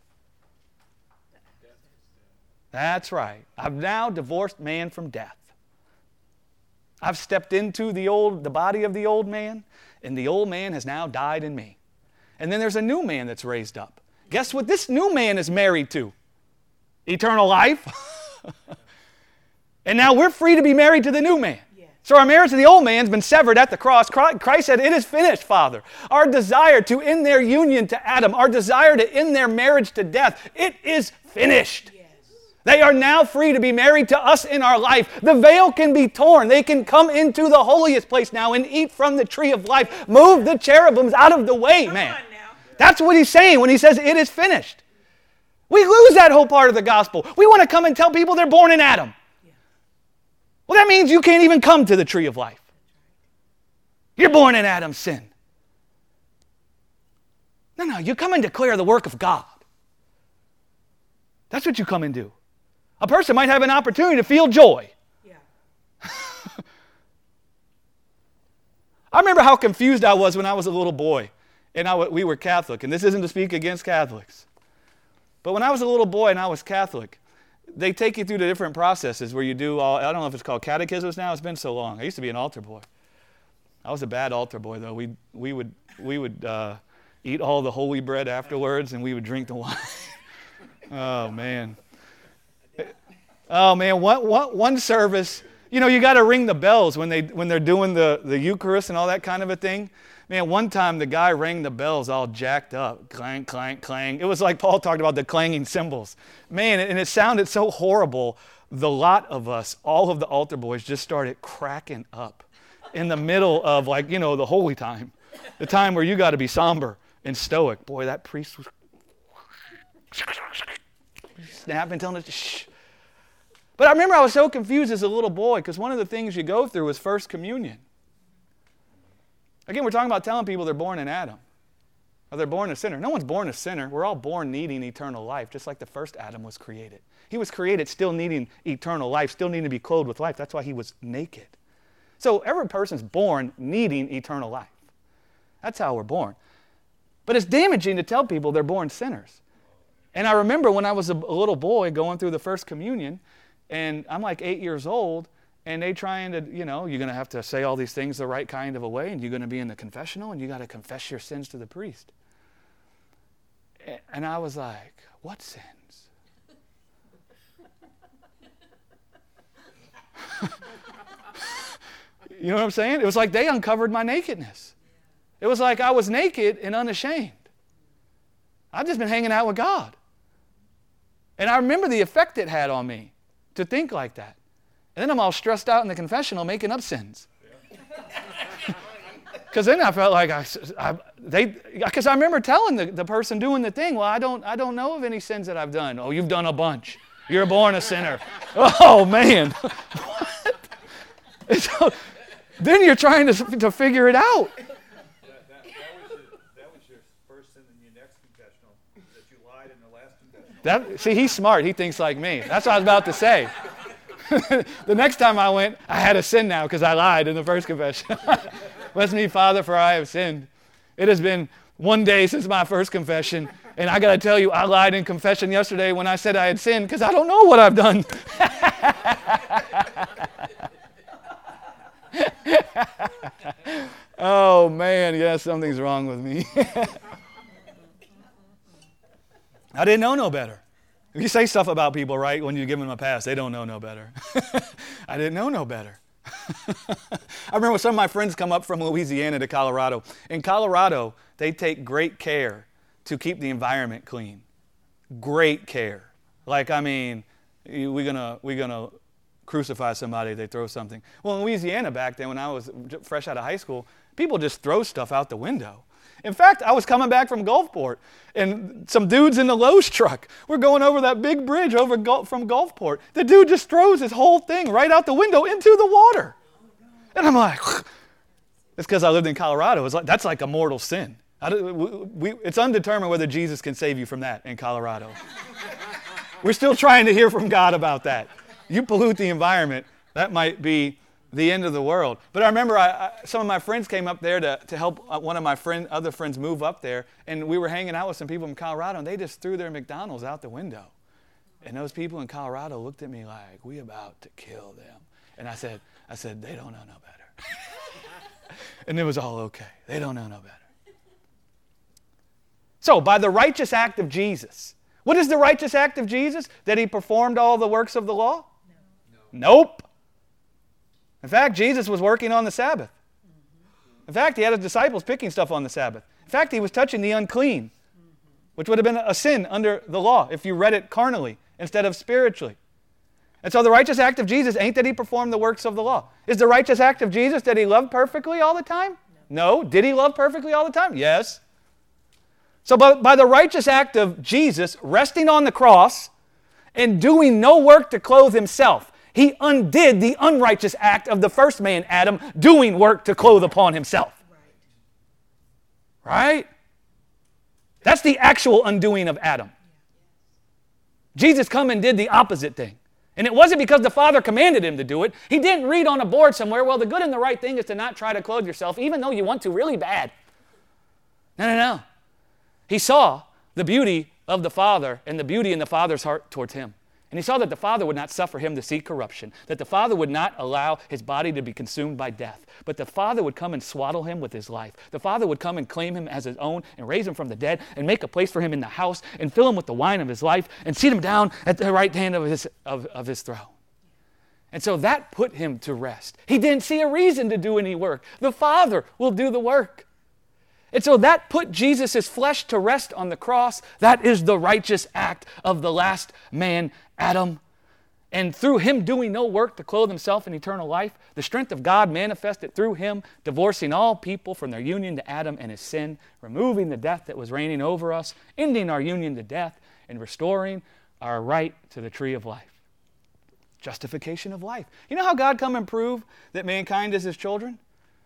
That's right. I've now divorced man from death. I've stepped into the old, the body of the old man, and the old man has now died in me. And then there's a new man that's raised up. Guess what this new man is married to? Eternal life. And now we're free to be married to the new man. Yes. So our marriage to the old man's been severed at the cross. Christ said, it is finished, Father. Our desire to end their union to Adam, our desire to end their marriage to death, it is finished. Yes. They are now free to be married to us in our life. The veil can be torn. They can come into the holiest place now and eat from the tree of life. Move the cherubims out of the way, man. That's what he's saying when he says it is finished. We lose that whole part of the gospel. We want to come and tell people they're born in Adam. Well, that means you can't even come to the tree of life. You're born in Adam's sin. No, no, you come and declare the work of God. That's what you come and do. A person might have an opportunity to feel joy. Yeah. I remember how confused I was when I was a little boy, and I, we were Catholic, and this isn't to speak against Catholics. But when I was a little boy and I was Catholic, they take you through the different processes where you do all, I don't know if it's called catechisms now, it's been so long. I used to be an altar boy. I was a bad altar boy, though. We, we would, we would uh, eat all the holy bread afterwards, and we would drink the wine. Oh, man. Oh, man, one, one, one service, you know, you got to ring the bells when, they, when they're doing the, the Eucharist and all that kind of a thing. Man, one time the guy rang the bells all jacked up. Clang, clang, clang. It was like Paul talked about the clanging cymbals. Man, and it sounded so horrible. The lot of us, all of the altar boys, just started cracking up in the middle of, like, you know, the holy time. The time where you got to be somber and stoic. Boy, that priest was snapping, telling us to shh. But I remember I was so confused as a little boy because one of the things you go through is First Communion. Again, we're talking about telling people they're born in Adam. Or they're born a sinner. No one's born a sinner. We're all born needing eternal life, just like the first Adam was created. He was created still needing eternal life, still needing to be clothed with life. That's why he was naked. So every person's born needing eternal life. That's how we're born. But it's damaging to tell people they're born sinners. And I remember when I was a little boy going through the First Communion, and I'm like eight years old, and they trying to, you know, you're going to have to say all these things the right kind of a way, and you're going to be in the confessional, and you got to confess your sins to the priest. And I was like, what sins? You know what I'm saying? It was like they uncovered my nakedness. It was like I was naked and unashamed. I've just been hanging out with God. And I remember the effect it had on me to think like that. And then I'm all stressed out in the confessional making up sins. Because then I felt like I, I they, because I remember telling the, the person doing the thing, well, I don't, I don't know of any sins that I've done. Oh, you've done a bunch. You're born a sinner. Oh, man. What? And so, then you're trying to, to figure it out. That, that, that, was your, that was your first sin in your next confessional, that you lied in the last confessional. That, see, he's smart. He thinks like me. That's what I was about to say. The next time I went, I had a sin now because I lied in the first confession. Bless me, Father, for I have sinned. It has been one day since my first confession, and I got to tell you, I lied in confession yesterday when I said I had sinned because I don't know what I've done. Oh, man, yeah, something's wrong with me. I didn't know no better. If you say stuff about people, right, when you give them a pass, they don't know no better. I didn't know no better. I remember when some of my friends come up from Louisiana to Colorado. In Colorado, they take great care to keep the environment clean. Great care. Like, I mean, we're gonna we're gonna crucify somebody, they throw something. Well, in Louisiana back then, when I was fresh out of high school, people just throw stuff out the window. In fact, I was coming back from Gulfport, and some dudes in the Lowe's truck were going over that big bridge over Gul- from Gulfport. The dude just throws his whole thing right out the window into the water. And I'm like, it's because I lived in Colorado. It's like, that's like a mortal sin. I don't, we, we, it's undetermined whether Jesus can save you from that in Colorado. We're still trying to hear from God about that. You pollute the environment, that might be the end of the world. But I remember I, I, some of my friends came up there to, to help one of my friend, other friends move up there, and we were hanging out with some people from Colorado, and they just threw their McDonald's out the window. And those people in Colorado looked at me like, we about to kill them. And I said, I said, they don't know no better. And it was all okay. They don't know no better. So, by the righteous act of Jesus, what is the righteous act of Jesus? That he performed all the works of the law? No. Nope. In fact, Jesus was working on the Sabbath. In fact, he had his disciples picking stuff on the Sabbath. In fact, he was touching the unclean, which would have been a sin under the law if you read it carnally instead of spiritually. And so the righteous act of Jesus ain't that he performed the works of the law. Is the righteous act of Jesus that he loved perfectly all the time? No. No. Did he love perfectly all the time? Yes. So by, by the righteous act of Jesus resting on the cross and doing no work to clothe himself, he undid the unrighteous act of the first man, Adam, doing work to clothe upon himself. Right? That's the actual undoing of Adam. Jesus come and did the opposite thing. And it wasn't because the Father commanded him to do it. He didn't read on a board somewhere, well, the good and the right thing is to not try to clothe yourself, even though you want to really bad. No, no, no. He saw the beauty of the Father and the beauty in the Father's heart towards him. And he saw that the Father would not suffer him to see corruption, that the Father would not allow his body to be consumed by death, but the Father would come and swaddle him with his life. The Father would come and claim him as his own and raise him from the dead and make a place for him in the house and fill him with the wine of his life and seat him down at the right hand of his, of, of his throne. And so that put him to rest. He didn't see a reason to do any work. The Father will do the work. And so that put Jesus' flesh to rest on the cross. That is the righteous act of the last man, Adam. And through him doing no work to clothe himself in eternal life, the strength of God manifested through him, divorcing all people from their union to Adam and his sin, removing the death that was reigning over us, ending our union to death, and restoring our right to the tree of life. Justification of life. You know how God come and prove that mankind is his children?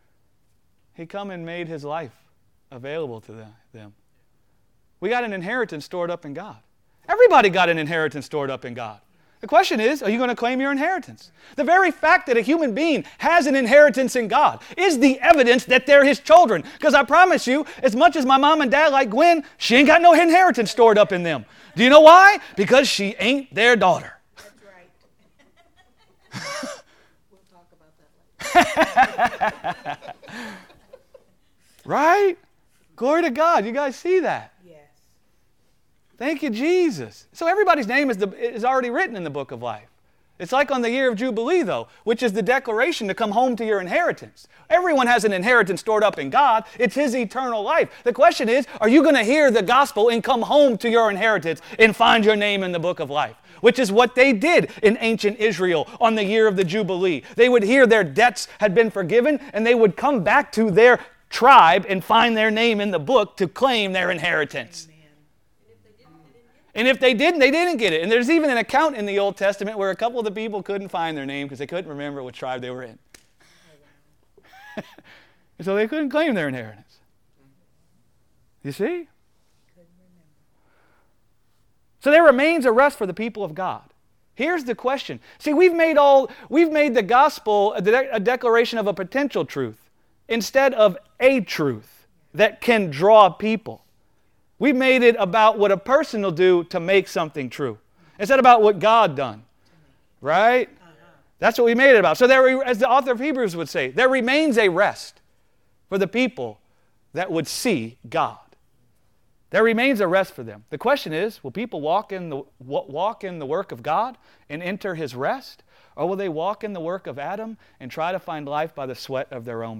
He come and made his life available to them. We got an inheritance stored up in God. Everybody got an inheritance stored up in God. The question is, are you going to claim your inheritance? The very fact that a human being has an inheritance in God is the evidence that they're his children. Because I promise you, as much as my mom and dad like Gwen, she ain't got no inheritance stored up in them. Do you know why? Because she ain't their daughter. That's right. We'll talk about that later. Right? Glory to God. You guys see that? Yes. Thank you, Jesus. So everybody's name is, the, is already written in the book of life. It's like on the year of Jubilee, though, which is the declaration to come home to your inheritance. Everyone has an inheritance stored up in God. It's his eternal life. The question is, are you going to hear the gospel and come home to your inheritance and find your name in the book of life? Which is what they did in ancient Israel on the year of the Jubilee. They would hear their debts had been forgiven, and they would come back to their tribe and find their name in the book to claim their inheritance. Amen. And if they didn't, they didn't get it. And there's even an account in the Old Testament where a couple of the people couldn't find their name because they couldn't remember what tribe they were in. And so they couldn't claim their inheritance. You see? So there remains a rest for the people of God. Here's the question. See, we've made all we've made the gospel a, de- a declaration of a potential truth instead of a truth that can draw people. We've made it about what a person will do to make something true instead about what God done. Right? That's what we made it about. So there, as the author of Hebrews would say, there remains a rest for the people that would see God. There remains a rest for them. The question is, will people walk in the walk in the work of God and enter his rest? Or will they walk in the work of Adam and try to find life by the sweat of their own brow?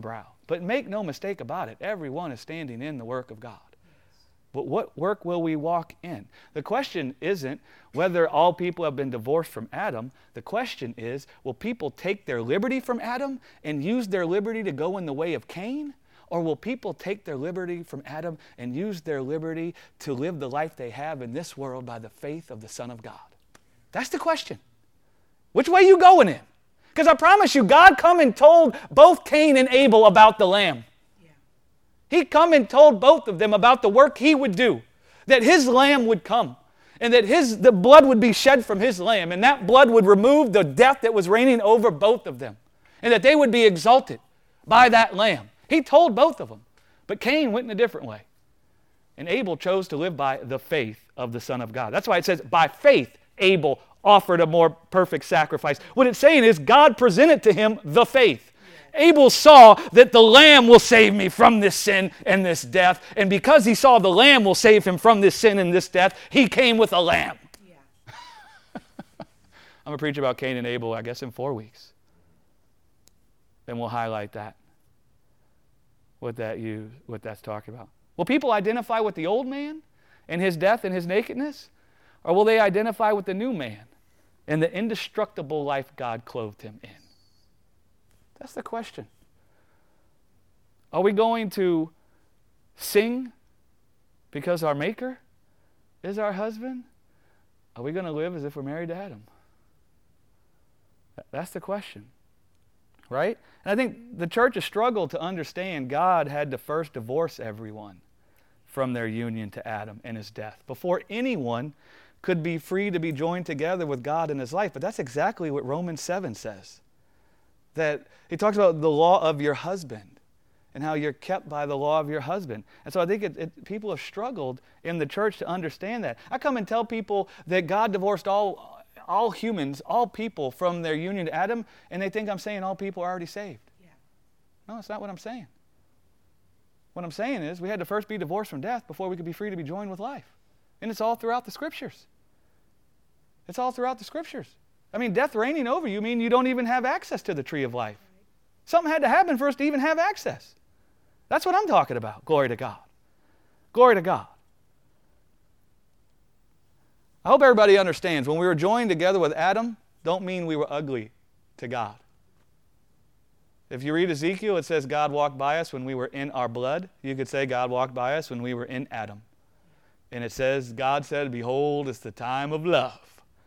But make no mistake about it, everyone is standing in the work of God. But what work will we walk in? The question isn't whether all people have been divorced from Adam. The question is, will people take their liberty from Adam and use their liberty to go in the way of Cain? Or will people take their liberty from Adam and use their liberty to live the life they have in this world by the faith of the Son of God? That's the question. Which way you going in? Because I promise you, God come and told both Cain and Abel about the lamb. He come and told both of them about the work he would do, that his lamb would come, and that his the blood would be shed from his lamb, and that blood would remove the death that was reigning over both of them, and that they would be exalted by that lamb. He told both of them, but Cain went in a different way, and Abel chose to live by the faith of the Son of God. That's why it says, by faith Abel offered a more perfect sacrifice. What it's saying is God presented to him the faith. Abel saw that the lamb will save me from this sin and this death. And because he saw the lamb will save him from this sin and this death, he came with a lamb. Yeah. I'm going to preach about Cain and Abel, I guess, in four weeks. Then we'll highlight that, what, that you, what that's talking about. Will people identify with the old man and his death and his nakedness? Or will they identify with the new man and the indestructible life God clothed him in? That's the question. Are we going to sing because our Maker is our husband? Are we going to live as if we're married to Adam? That's the question, right? And I think the church has struggled to understand God had to first divorce everyone from their union to Adam and his death before anyone could be free to be joined together with God in his life. But that's exactly what Romans seven says. That he talks about the law of your husband and how you're kept by the law of your husband. And so I think it, it, people have struggled in the church to understand that. I come and tell people that God divorced all, all humans, all people from their union to Adam, and they think I'm saying all people are already saved. Yeah. No, that's not what I'm saying. What I'm saying is we had to first be divorced from death before we could be free to be joined with life. And it's all throughout the Scriptures. It's all throughout the Scriptures. I mean, death reigning over you mean you don't even have access to the tree of life. Something had to happen for us to even have access. That's what I'm talking about. Glory to God. Glory to God. I hope everybody understands when we were joined together with Adam, don't mean we were ugly to God. If you read Ezekiel, it says God walked by us when we were in our blood. You could say God walked by us when we were in Adam. And it says, God said, behold, it's the time of love.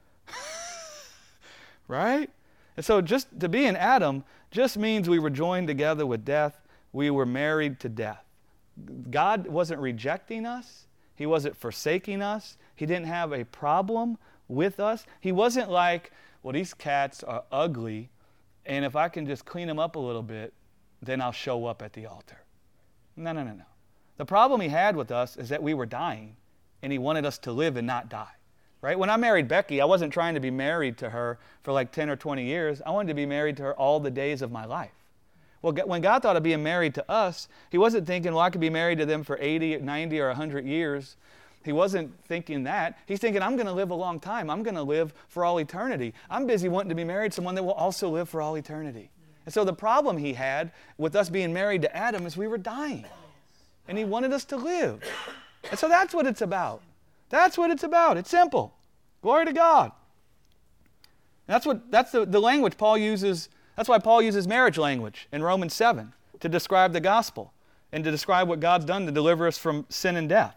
Right? And so just to be in Adam just means we were joined together with death. We were married to death. God wasn't rejecting us. He wasn't forsaking us. He didn't have a problem with us. He wasn't like, well, these cats are ugly, and if I can just clean them up a little bit, then I'll show up at the altar. No, no, no, no. The problem he had with us is that we were dying, and he wanted us to live and not die. Right? When I married Becky, I wasn't trying to be married to her for like ten or twenty years. I wanted to be married to her all the days of my life. Well, when God thought of being married to us, he wasn't thinking, well, I could be married to them for eighty, ninety, or one hundred years. He wasn't thinking that. He's thinking, I'm going to live a long time. I'm going to live for all eternity. I'm busy wanting to be married to someone that will also live for all eternity. And so the problem he had with us being married to Adam is we were dying. And he wanted us to live. And so that's what it's about. That's what it's about. It's simple. Glory to God. And that's what that's the, the language Paul uses. That's why Paul uses marriage language in Romans seven to describe the gospel and to describe what God's done to deliver us from sin and death.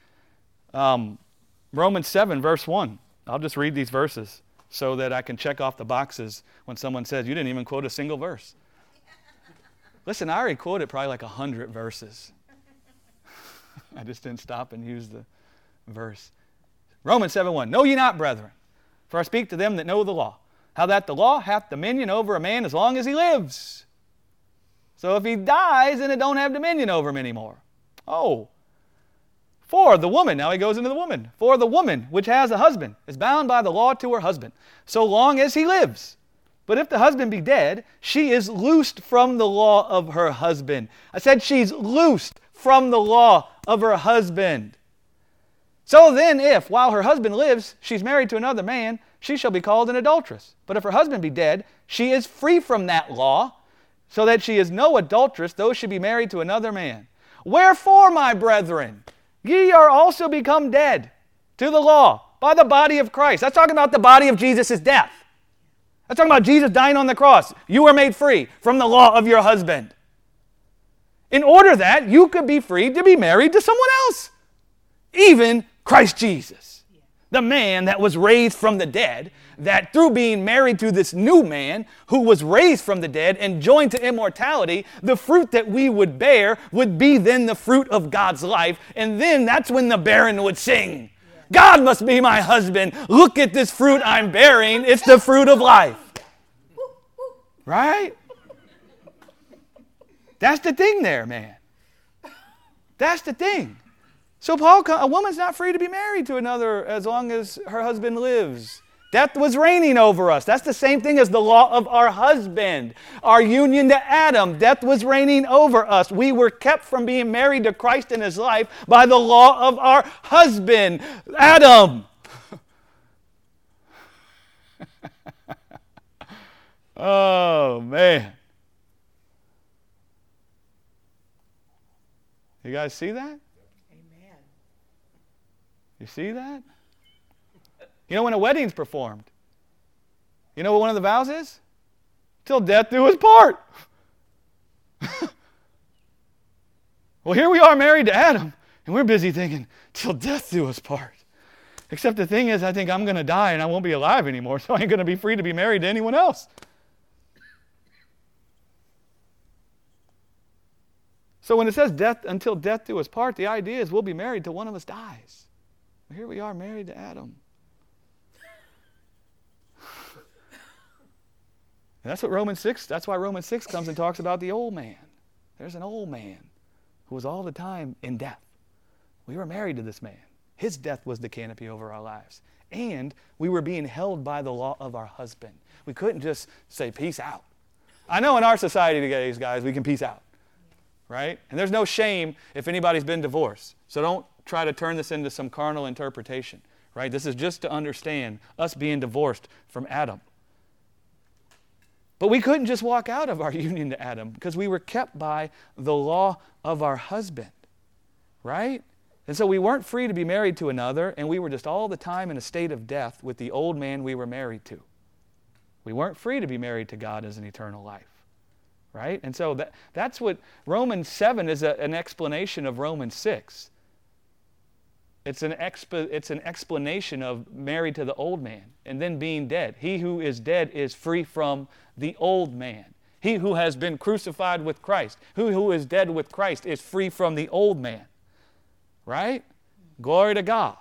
Um, Romans seven, verse one. I'll just read these verses so that I can check off the boxes when someone says, you didn't even quote a single verse. Listen, I already quoted probably like a hundred verses. I just didn't stop and use the verse. Romans seven one. Know ye not, brethren, for I speak to them that know the law, how that the law hath dominion over a man as long as he lives. So if he dies, then it don't have dominion over him anymore. Oh. For the woman, now he goes into the woman. For the woman which has a husband is bound by the law to her husband, so long as he lives. But if the husband be dead, she is loosed from the law of her husband. I said she's loosed from the law of her husband. So then if, while her husband lives, she's married to another man, she shall be called an adulteress. But if her husband be dead, she is free from that law, so that she is no adulteress, though she be married to another man. Wherefore, my brethren, ye are also become dead to the law by the body of Christ. That's talking about the body of Jesus' death. That's talking about Jesus dying on the cross. You were made free from the law of your husband, in order that you could be free to be married to someone else, even Christ Jesus, the man that was raised from the dead, that through being married to this new man who was raised from the dead and joined to immortality, the fruit that we would bear would be then the fruit of God's life. And then that's when the barren would sing, God must be my husband. Look at this fruit I'm bearing. It's the fruit of life. Right? That's the thing there, man. That's the thing. So Paul, a woman's not free to be married to another as long as her husband lives. Death was reigning over us. That's the same thing as the law of our husband. Our union to Adam. Death was reigning over us. We were kept from being married to Christ in his life by the law of our husband, Adam. Oh, man. You guys see that? Amen. You see that? You know when a wedding's performed, you know what one of the vows is? Till death do us part. Well, here we are married to Adam, and we're busy thinking, till death do us part. Except the thing is, I think I'm going to die and I won't be alive anymore, so I ain't going to be free to be married to anyone else. So when it says death until death do us part, the idea is we'll be married till one of us dies. Well, here we are married to Adam. And that's what Romans six, that's why Romans six comes and talks about the old man. There's an old man who was all the time in death. We were married to this man. His death was the canopy over our lives. And we were being held by the law of our husband. We couldn't just say, peace out. I know in our society today, guys, we can peace out. Right? And there's no shame if anybody's been divorced. So don't try to turn this into some carnal interpretation. Right? This is just to understand us being divorced from Adam. But we couldn't just walk out of our union to Adam because we were kept by the law of our husband. Right? And so we weren't free to be married to another, and we were just all the time in a state of death with the old man we were married to. We weren't free to be married to God as an eternal life. Right? And so that, that's what Romans seven is a, an explanation of Romans six. It's an, expo, it's an explanation of married to the old man and then being dead. He who is dead is free from the old man. He who has been crucified with Christ, who, who is dead with Christ, is free from the old man. Right? Glory to God.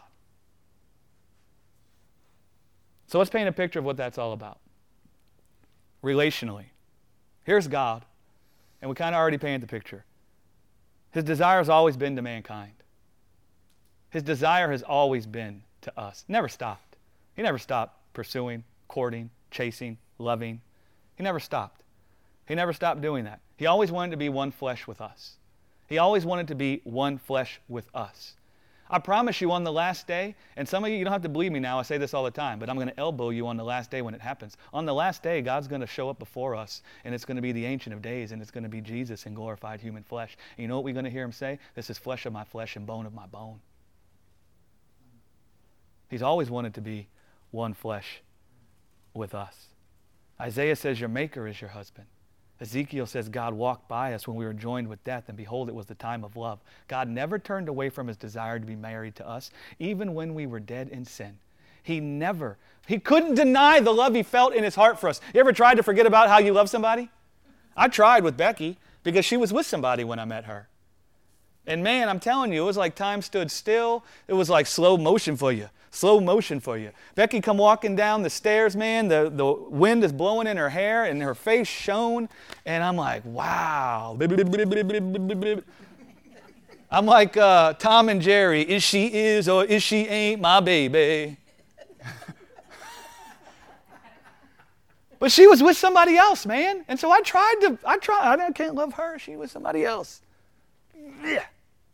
So let's paint a picture of what that's all about. Relationally. Here's God, and we kind of already painted the picture. His desire has always been to mankind. His desire has always been to us. Never stopped. He never stopped pursuing, courting, chasing, loving. He never stopped. He never stopped doing that. He always wanted to be one flesh with us. He always wanted to be one flesh with us. I promise you on the last day, and some of you, you don't have to believe me now, I say this all the time, but I'm going to elbow you on the last day when it happens. On the last day, God's going to show up before us, and it's going to be the Ancient of Days, and it's going to be Jesus in glorified human flesh. And you know what we're going to hear him say? This is flesh of my flesh and bone of my bone. He's always wanted to be one flesh with us. Isaiah says your maker is your husband. Ezekiel says God walked by us when we were joined with death, and behold, it was the time of love. God never turned away from his desire to be married to us, even when we were dead in sin. He never, he couldn't deny the love he felt in his heart for us. You ever tried to forget about how you love somebody? I tried with Becky because she was with somebody when I met her. And man, I'm telling you, it was like time stood still. It was like slow motion for you. Slow motion for you. Becky come walking down the stairs, man. The, the wind is blowing in her hair and her face shone. And I'm like, wow. I'm like uh, Tom and Jerry. Is she is or is she ain't my baby? But she was with somebody else, man. And so I tried to, I tried, I can't love her. She was somebody else. Yeah.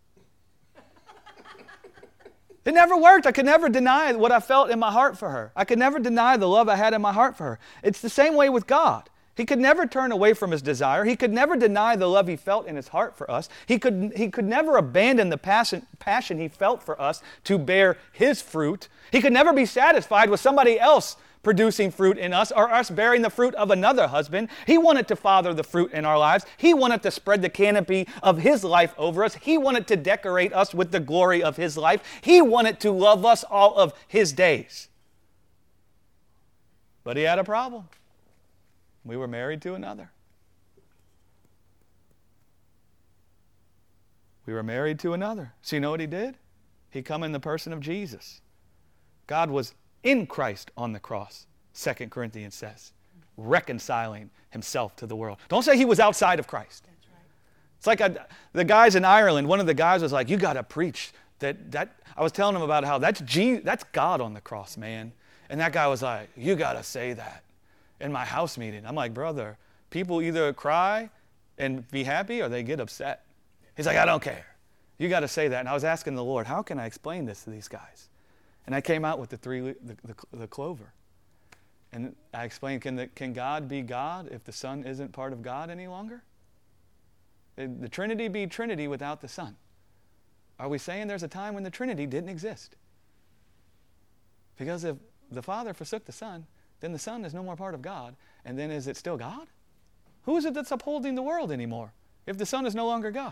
It never worked. I could never deny what I felt in my heart for her. I could never deny the love I had in my heart for her. It's the same way with God. He could never turn away from his desire. He could never deny the love he felt in his heart for us. He could, he could never abandon the passion, passion he felt for us to bear his fruit. He could never be satisfied with somebody else producing fruit in us or us bearing the fruit of another husband. He wanted to father the fruit in our lives. He wanted to spread the canopy of his life over us. He wanted to decorate us with the glory of his life. He wanted to love us all of his days. But he had a problem. We were married to another. We were married to another. So you know what he did? He come in the person of Jesus. God was in Christ on the cross, Second Corinthians says, reconciling himself to the world. Don't say he was outside of Christ. That's right. It's like a, the guys in Ireland, one of the guys was like, you got to preach that, that. I was telling him about how that's, G, that's God on the cross, man. And that guy was like, you got to say that in my house meeting. I'm like, brother, people either cry and be happy or they get upset. He's like, I don't care. You got to say that. And I was asking the Lord, how can I explain this to these guys? And I came out with the three, the, the, the clover. And I explained, can, the, can God be God if the Son isn't part of God any longer? The, the Trinity be Trinity without the Son. Are we saying there's a time when the Trinity didn't exist? Because if the Father forsook the Son, then the Son is no more part of God. And then is it still God? Who is it that's upholding the world anymore if the Son is no longer God?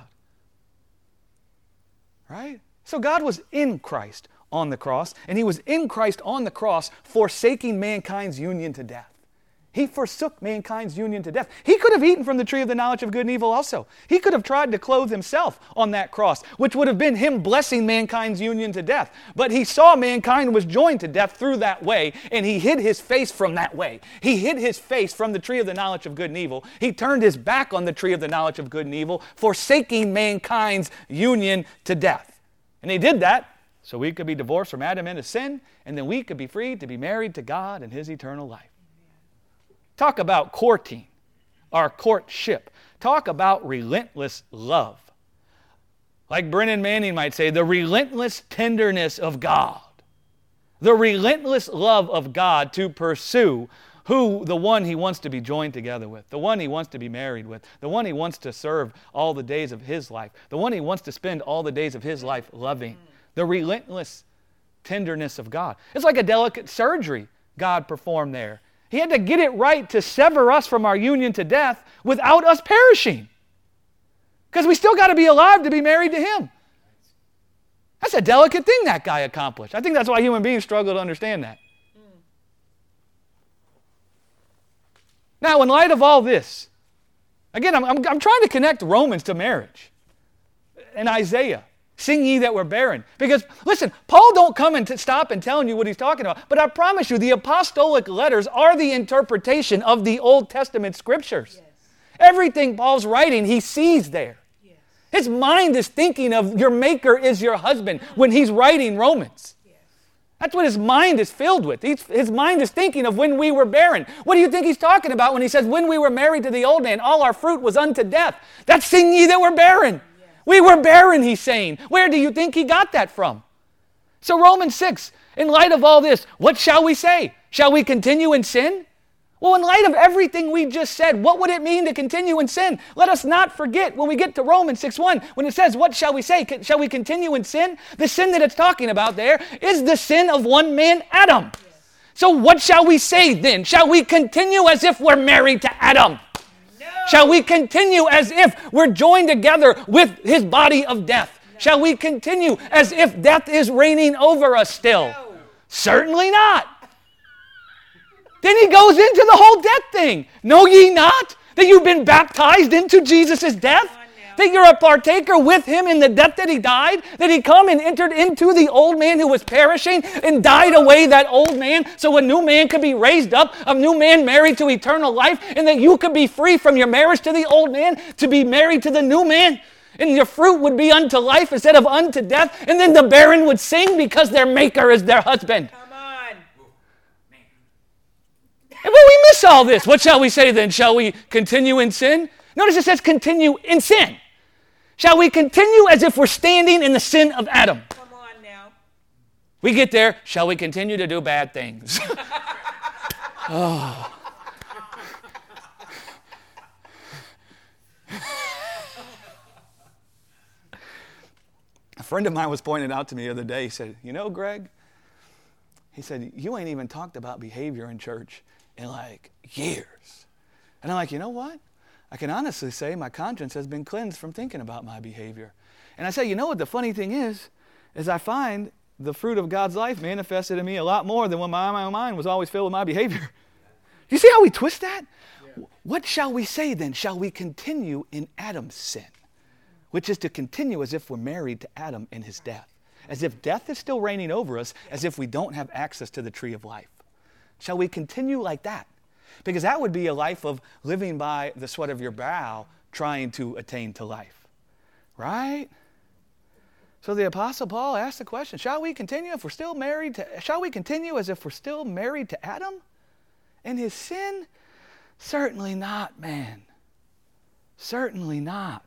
Right? So God was in Christ on the cross, and he was in Christ on the cross forsaking mankind's union to death. He forsook mankind's union to death. He could have eaten from the tree of the knowledge of good and evil also. He could have tried to clothe himself on that cross, which would have been him blessing mankind's union to death. But he saw mankind was joined to death through that way, and he hid his face from that way. He hid his face from the tree of the knowledge of good and evil. He turned his back on the tree of the knowledge of good and evil, forsaking mankind's union to death. And he did that so we could be divorced from Adam and his sin, and then we could be free to be married to God and his eternal life. Talk about courting, our courtship. Talk about relentless love. Like Brennan Manning might say, the relentless tenderness of God. The relentless love of God to pursue who the one he wants to be joined together with, the one he wants to be married with, the one he wants to serve all the days of his life, the one he wants to spend all the days of his life loving. The relentless tenderness of God. It's like a delicate surgery God performed there. He had to get it right to sever us from our union to death without us perishing. Because we still got to be alive to be married to him. That's a delicate thing that guy accomplished. I think that's why human beings struggle to understand that. Mm. Now, in light of all this, again, I'm, I'm, I'm trying to connect Romans to marriage and Isaiah. Sing ye that were barren. Because, listen, Paul don't come and t- stop and telling you what he's talking about. But I promise you, the apostolic letters are the interpretation of the Old Testament scriptures. Yes. Everything Paul's writing, he sees there. Yes. His mind is thinking of your maker is your husband when he's writing Romans. Yes. That's what his mind is filled with. He's, his mind is thinking of when we were barren. What do you think he's talking about when he says, when we were married to the old man, all our fruit was unto death? That's sing ye that were barren. We were barren, he's saying. Where do you think he got that from? So Romans six, in light of all this, what shall we say? Shall we continue in sin? Well, in light of everything we just said, what would it mean to continue in sin? Let us not forget when we get to Romans six one, when it says, what shall we say? Shall we continue in sin? The sin that it's talking about there is the sin of one man, Adam. Yes. So what shall we say then? Shall we continue as if we're married to Adam? Shall we continue as if we're joined together with his body of death? No. Shall we continue as if death is reigning over us still? No. Certainly not. Then he goes into the whole death thing. Know ye not that you've been baptized into Jesus' death? That you're a partaker with him in the death that he died? That he come and entered into the old man who was perishing and died away that old man so a new man could be raised up, a new man married to eternal life, and that you could be free from your marriage to the old man to be married to the new man? And your fruit would be unto life instead of unto death, and then the barren would sing because their maker is their husband. Come on. And when we miss all this, what shall we say then? Shall we continue in sin? Notice it says continue in sin. Shall we continue as if we're standing in the sin of Adam? Come on now. We get there, shall we continue to do bad things? Oh. friend of mine was pointing out to me the other day. He said, you know, Greg, he said, you ain't even talked about behavior in church in like years. And I'm like, you know what? I can honestly say my conscience has been cleansed from thinking about my behavior. And I say, you know what the funny thing is, is I find the fruit of God's life manifested in me a lot more than when my, my mind was always filled with my behavior. You see how we twist that? Yeah. What shall we say then? Shall we continue in Adam's sin? Which is to continue as if we're married to Adam in his death. As if death is still reigning over us, as if we don't have access to the tree of life. Shall we continue like that? Because that would be a life of living by the sweat of your brow, trying to attain to life. Right? So the Apostle Paul asked the question, shall we continue if we're still married to, shall we continue as if we're still married to Adam in his sin? Certainly not, man. Certainly not.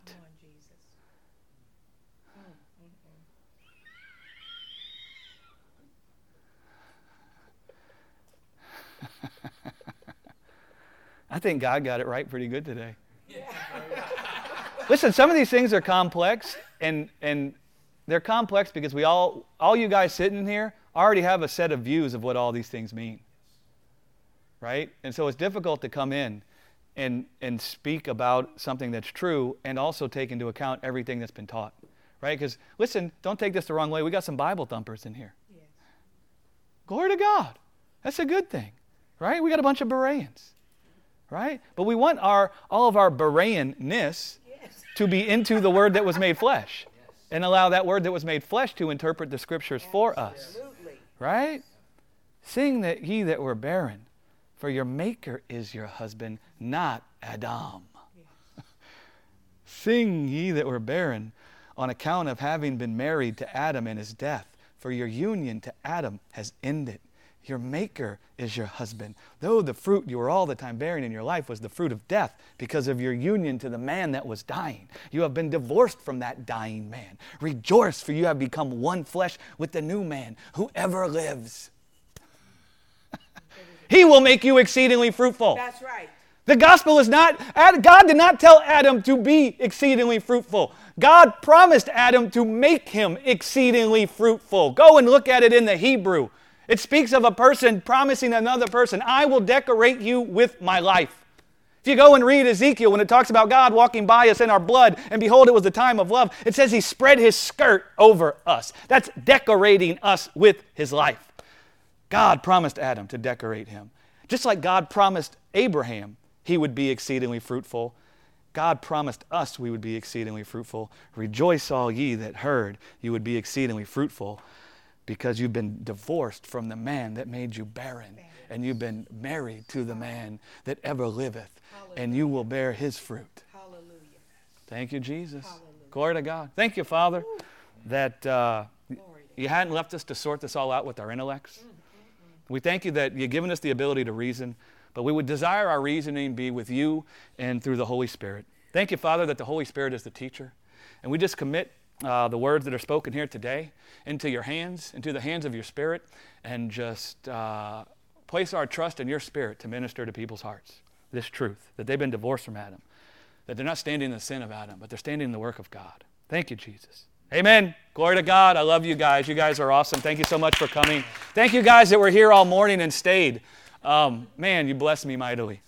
I think God got it right pretty good today. Yeah. Listen, some of these things are complex, and and they're complex because we all, all you guys sitting here already have a set of views of what all these things mean. Right? And so it's difficult to come in and and speak about something that's true and also take into account everything that's been taught. Right? Because, listen, don't take this the wrong way. We got some Bible thumpers in here. Yes. Glory to God. That's a good thing. Right? We got a bunch of Bereans. Right? But we want our all of our Berean-ness yes. to be into the Word that was made flesh. Yes. And allow that Word that was made flesh to interpret the Scriptures Absolutely. For us. Right? Sing that ye that were barren, for your Maker is your husband, not Adam. Yes. Sing ye that were barren, on account of having been married to Adam in his death, for your union to Adam has ended. Your Maker is your husband. Though the fruit you were all the time bearing in your life was the fruit of death because of your union to the man that was dying. You have been divorced from that dying man. Rejoice, for you have become one flesh with the new man, who ever lives. He will make you exceedingly fruitful. That's right. The gospel is not, God did not tell Adam to be exceedingly fruitful. God promised Adam to make him exceedingly fruitful. Go and look at it in the Hebrew. It speaks of a person promising another person, I will decorate you with my life. If you go and read Ezekiel, when it talks about God walking by us in our blood, and behold, it was the time of love, it says he spread his skirt over us. That's decorating us with his life. God promised Adam to decorate him. Just like God promised Abraham he would be exceedingly fruitful, God promised us we would be exceedingly fruitful. Rejoice all ye that heard you would be exceedingly fruitful, because you've been divorced from the man that made you barren, and you've been married to the man that ever liveth, Hallelujah. And you will bear his fruit. Hallelujah. Thank you, Jesus. Hallelujah. Glory to God. Thank you, Father, Ooh. that uh, you hadn't left us to sort this all out with our intellects. Mm, mm, mm. We thank you that you've given us the ability to reason, but we would desire our reasoning be with you and through the Holy Spirit. Thank you, Father, that the Holy Spirit is the teacher, and we just commit Uh, the words that are spoken here today into your hands, into the hands of your Spirit, and just uh, place our trust in your Spirit to minister to people's hearts. This truth, that they've been divorced from Adam, that they're not standing in the sin of Adam, but they're standing in the work of God. Thank you, Jesus. Amen. Glory to God. I love you guys. You guys are awesome. Thank you so much for coming. Thank you guys that were here all morning and stayed. Um, man, you blessed me mightily.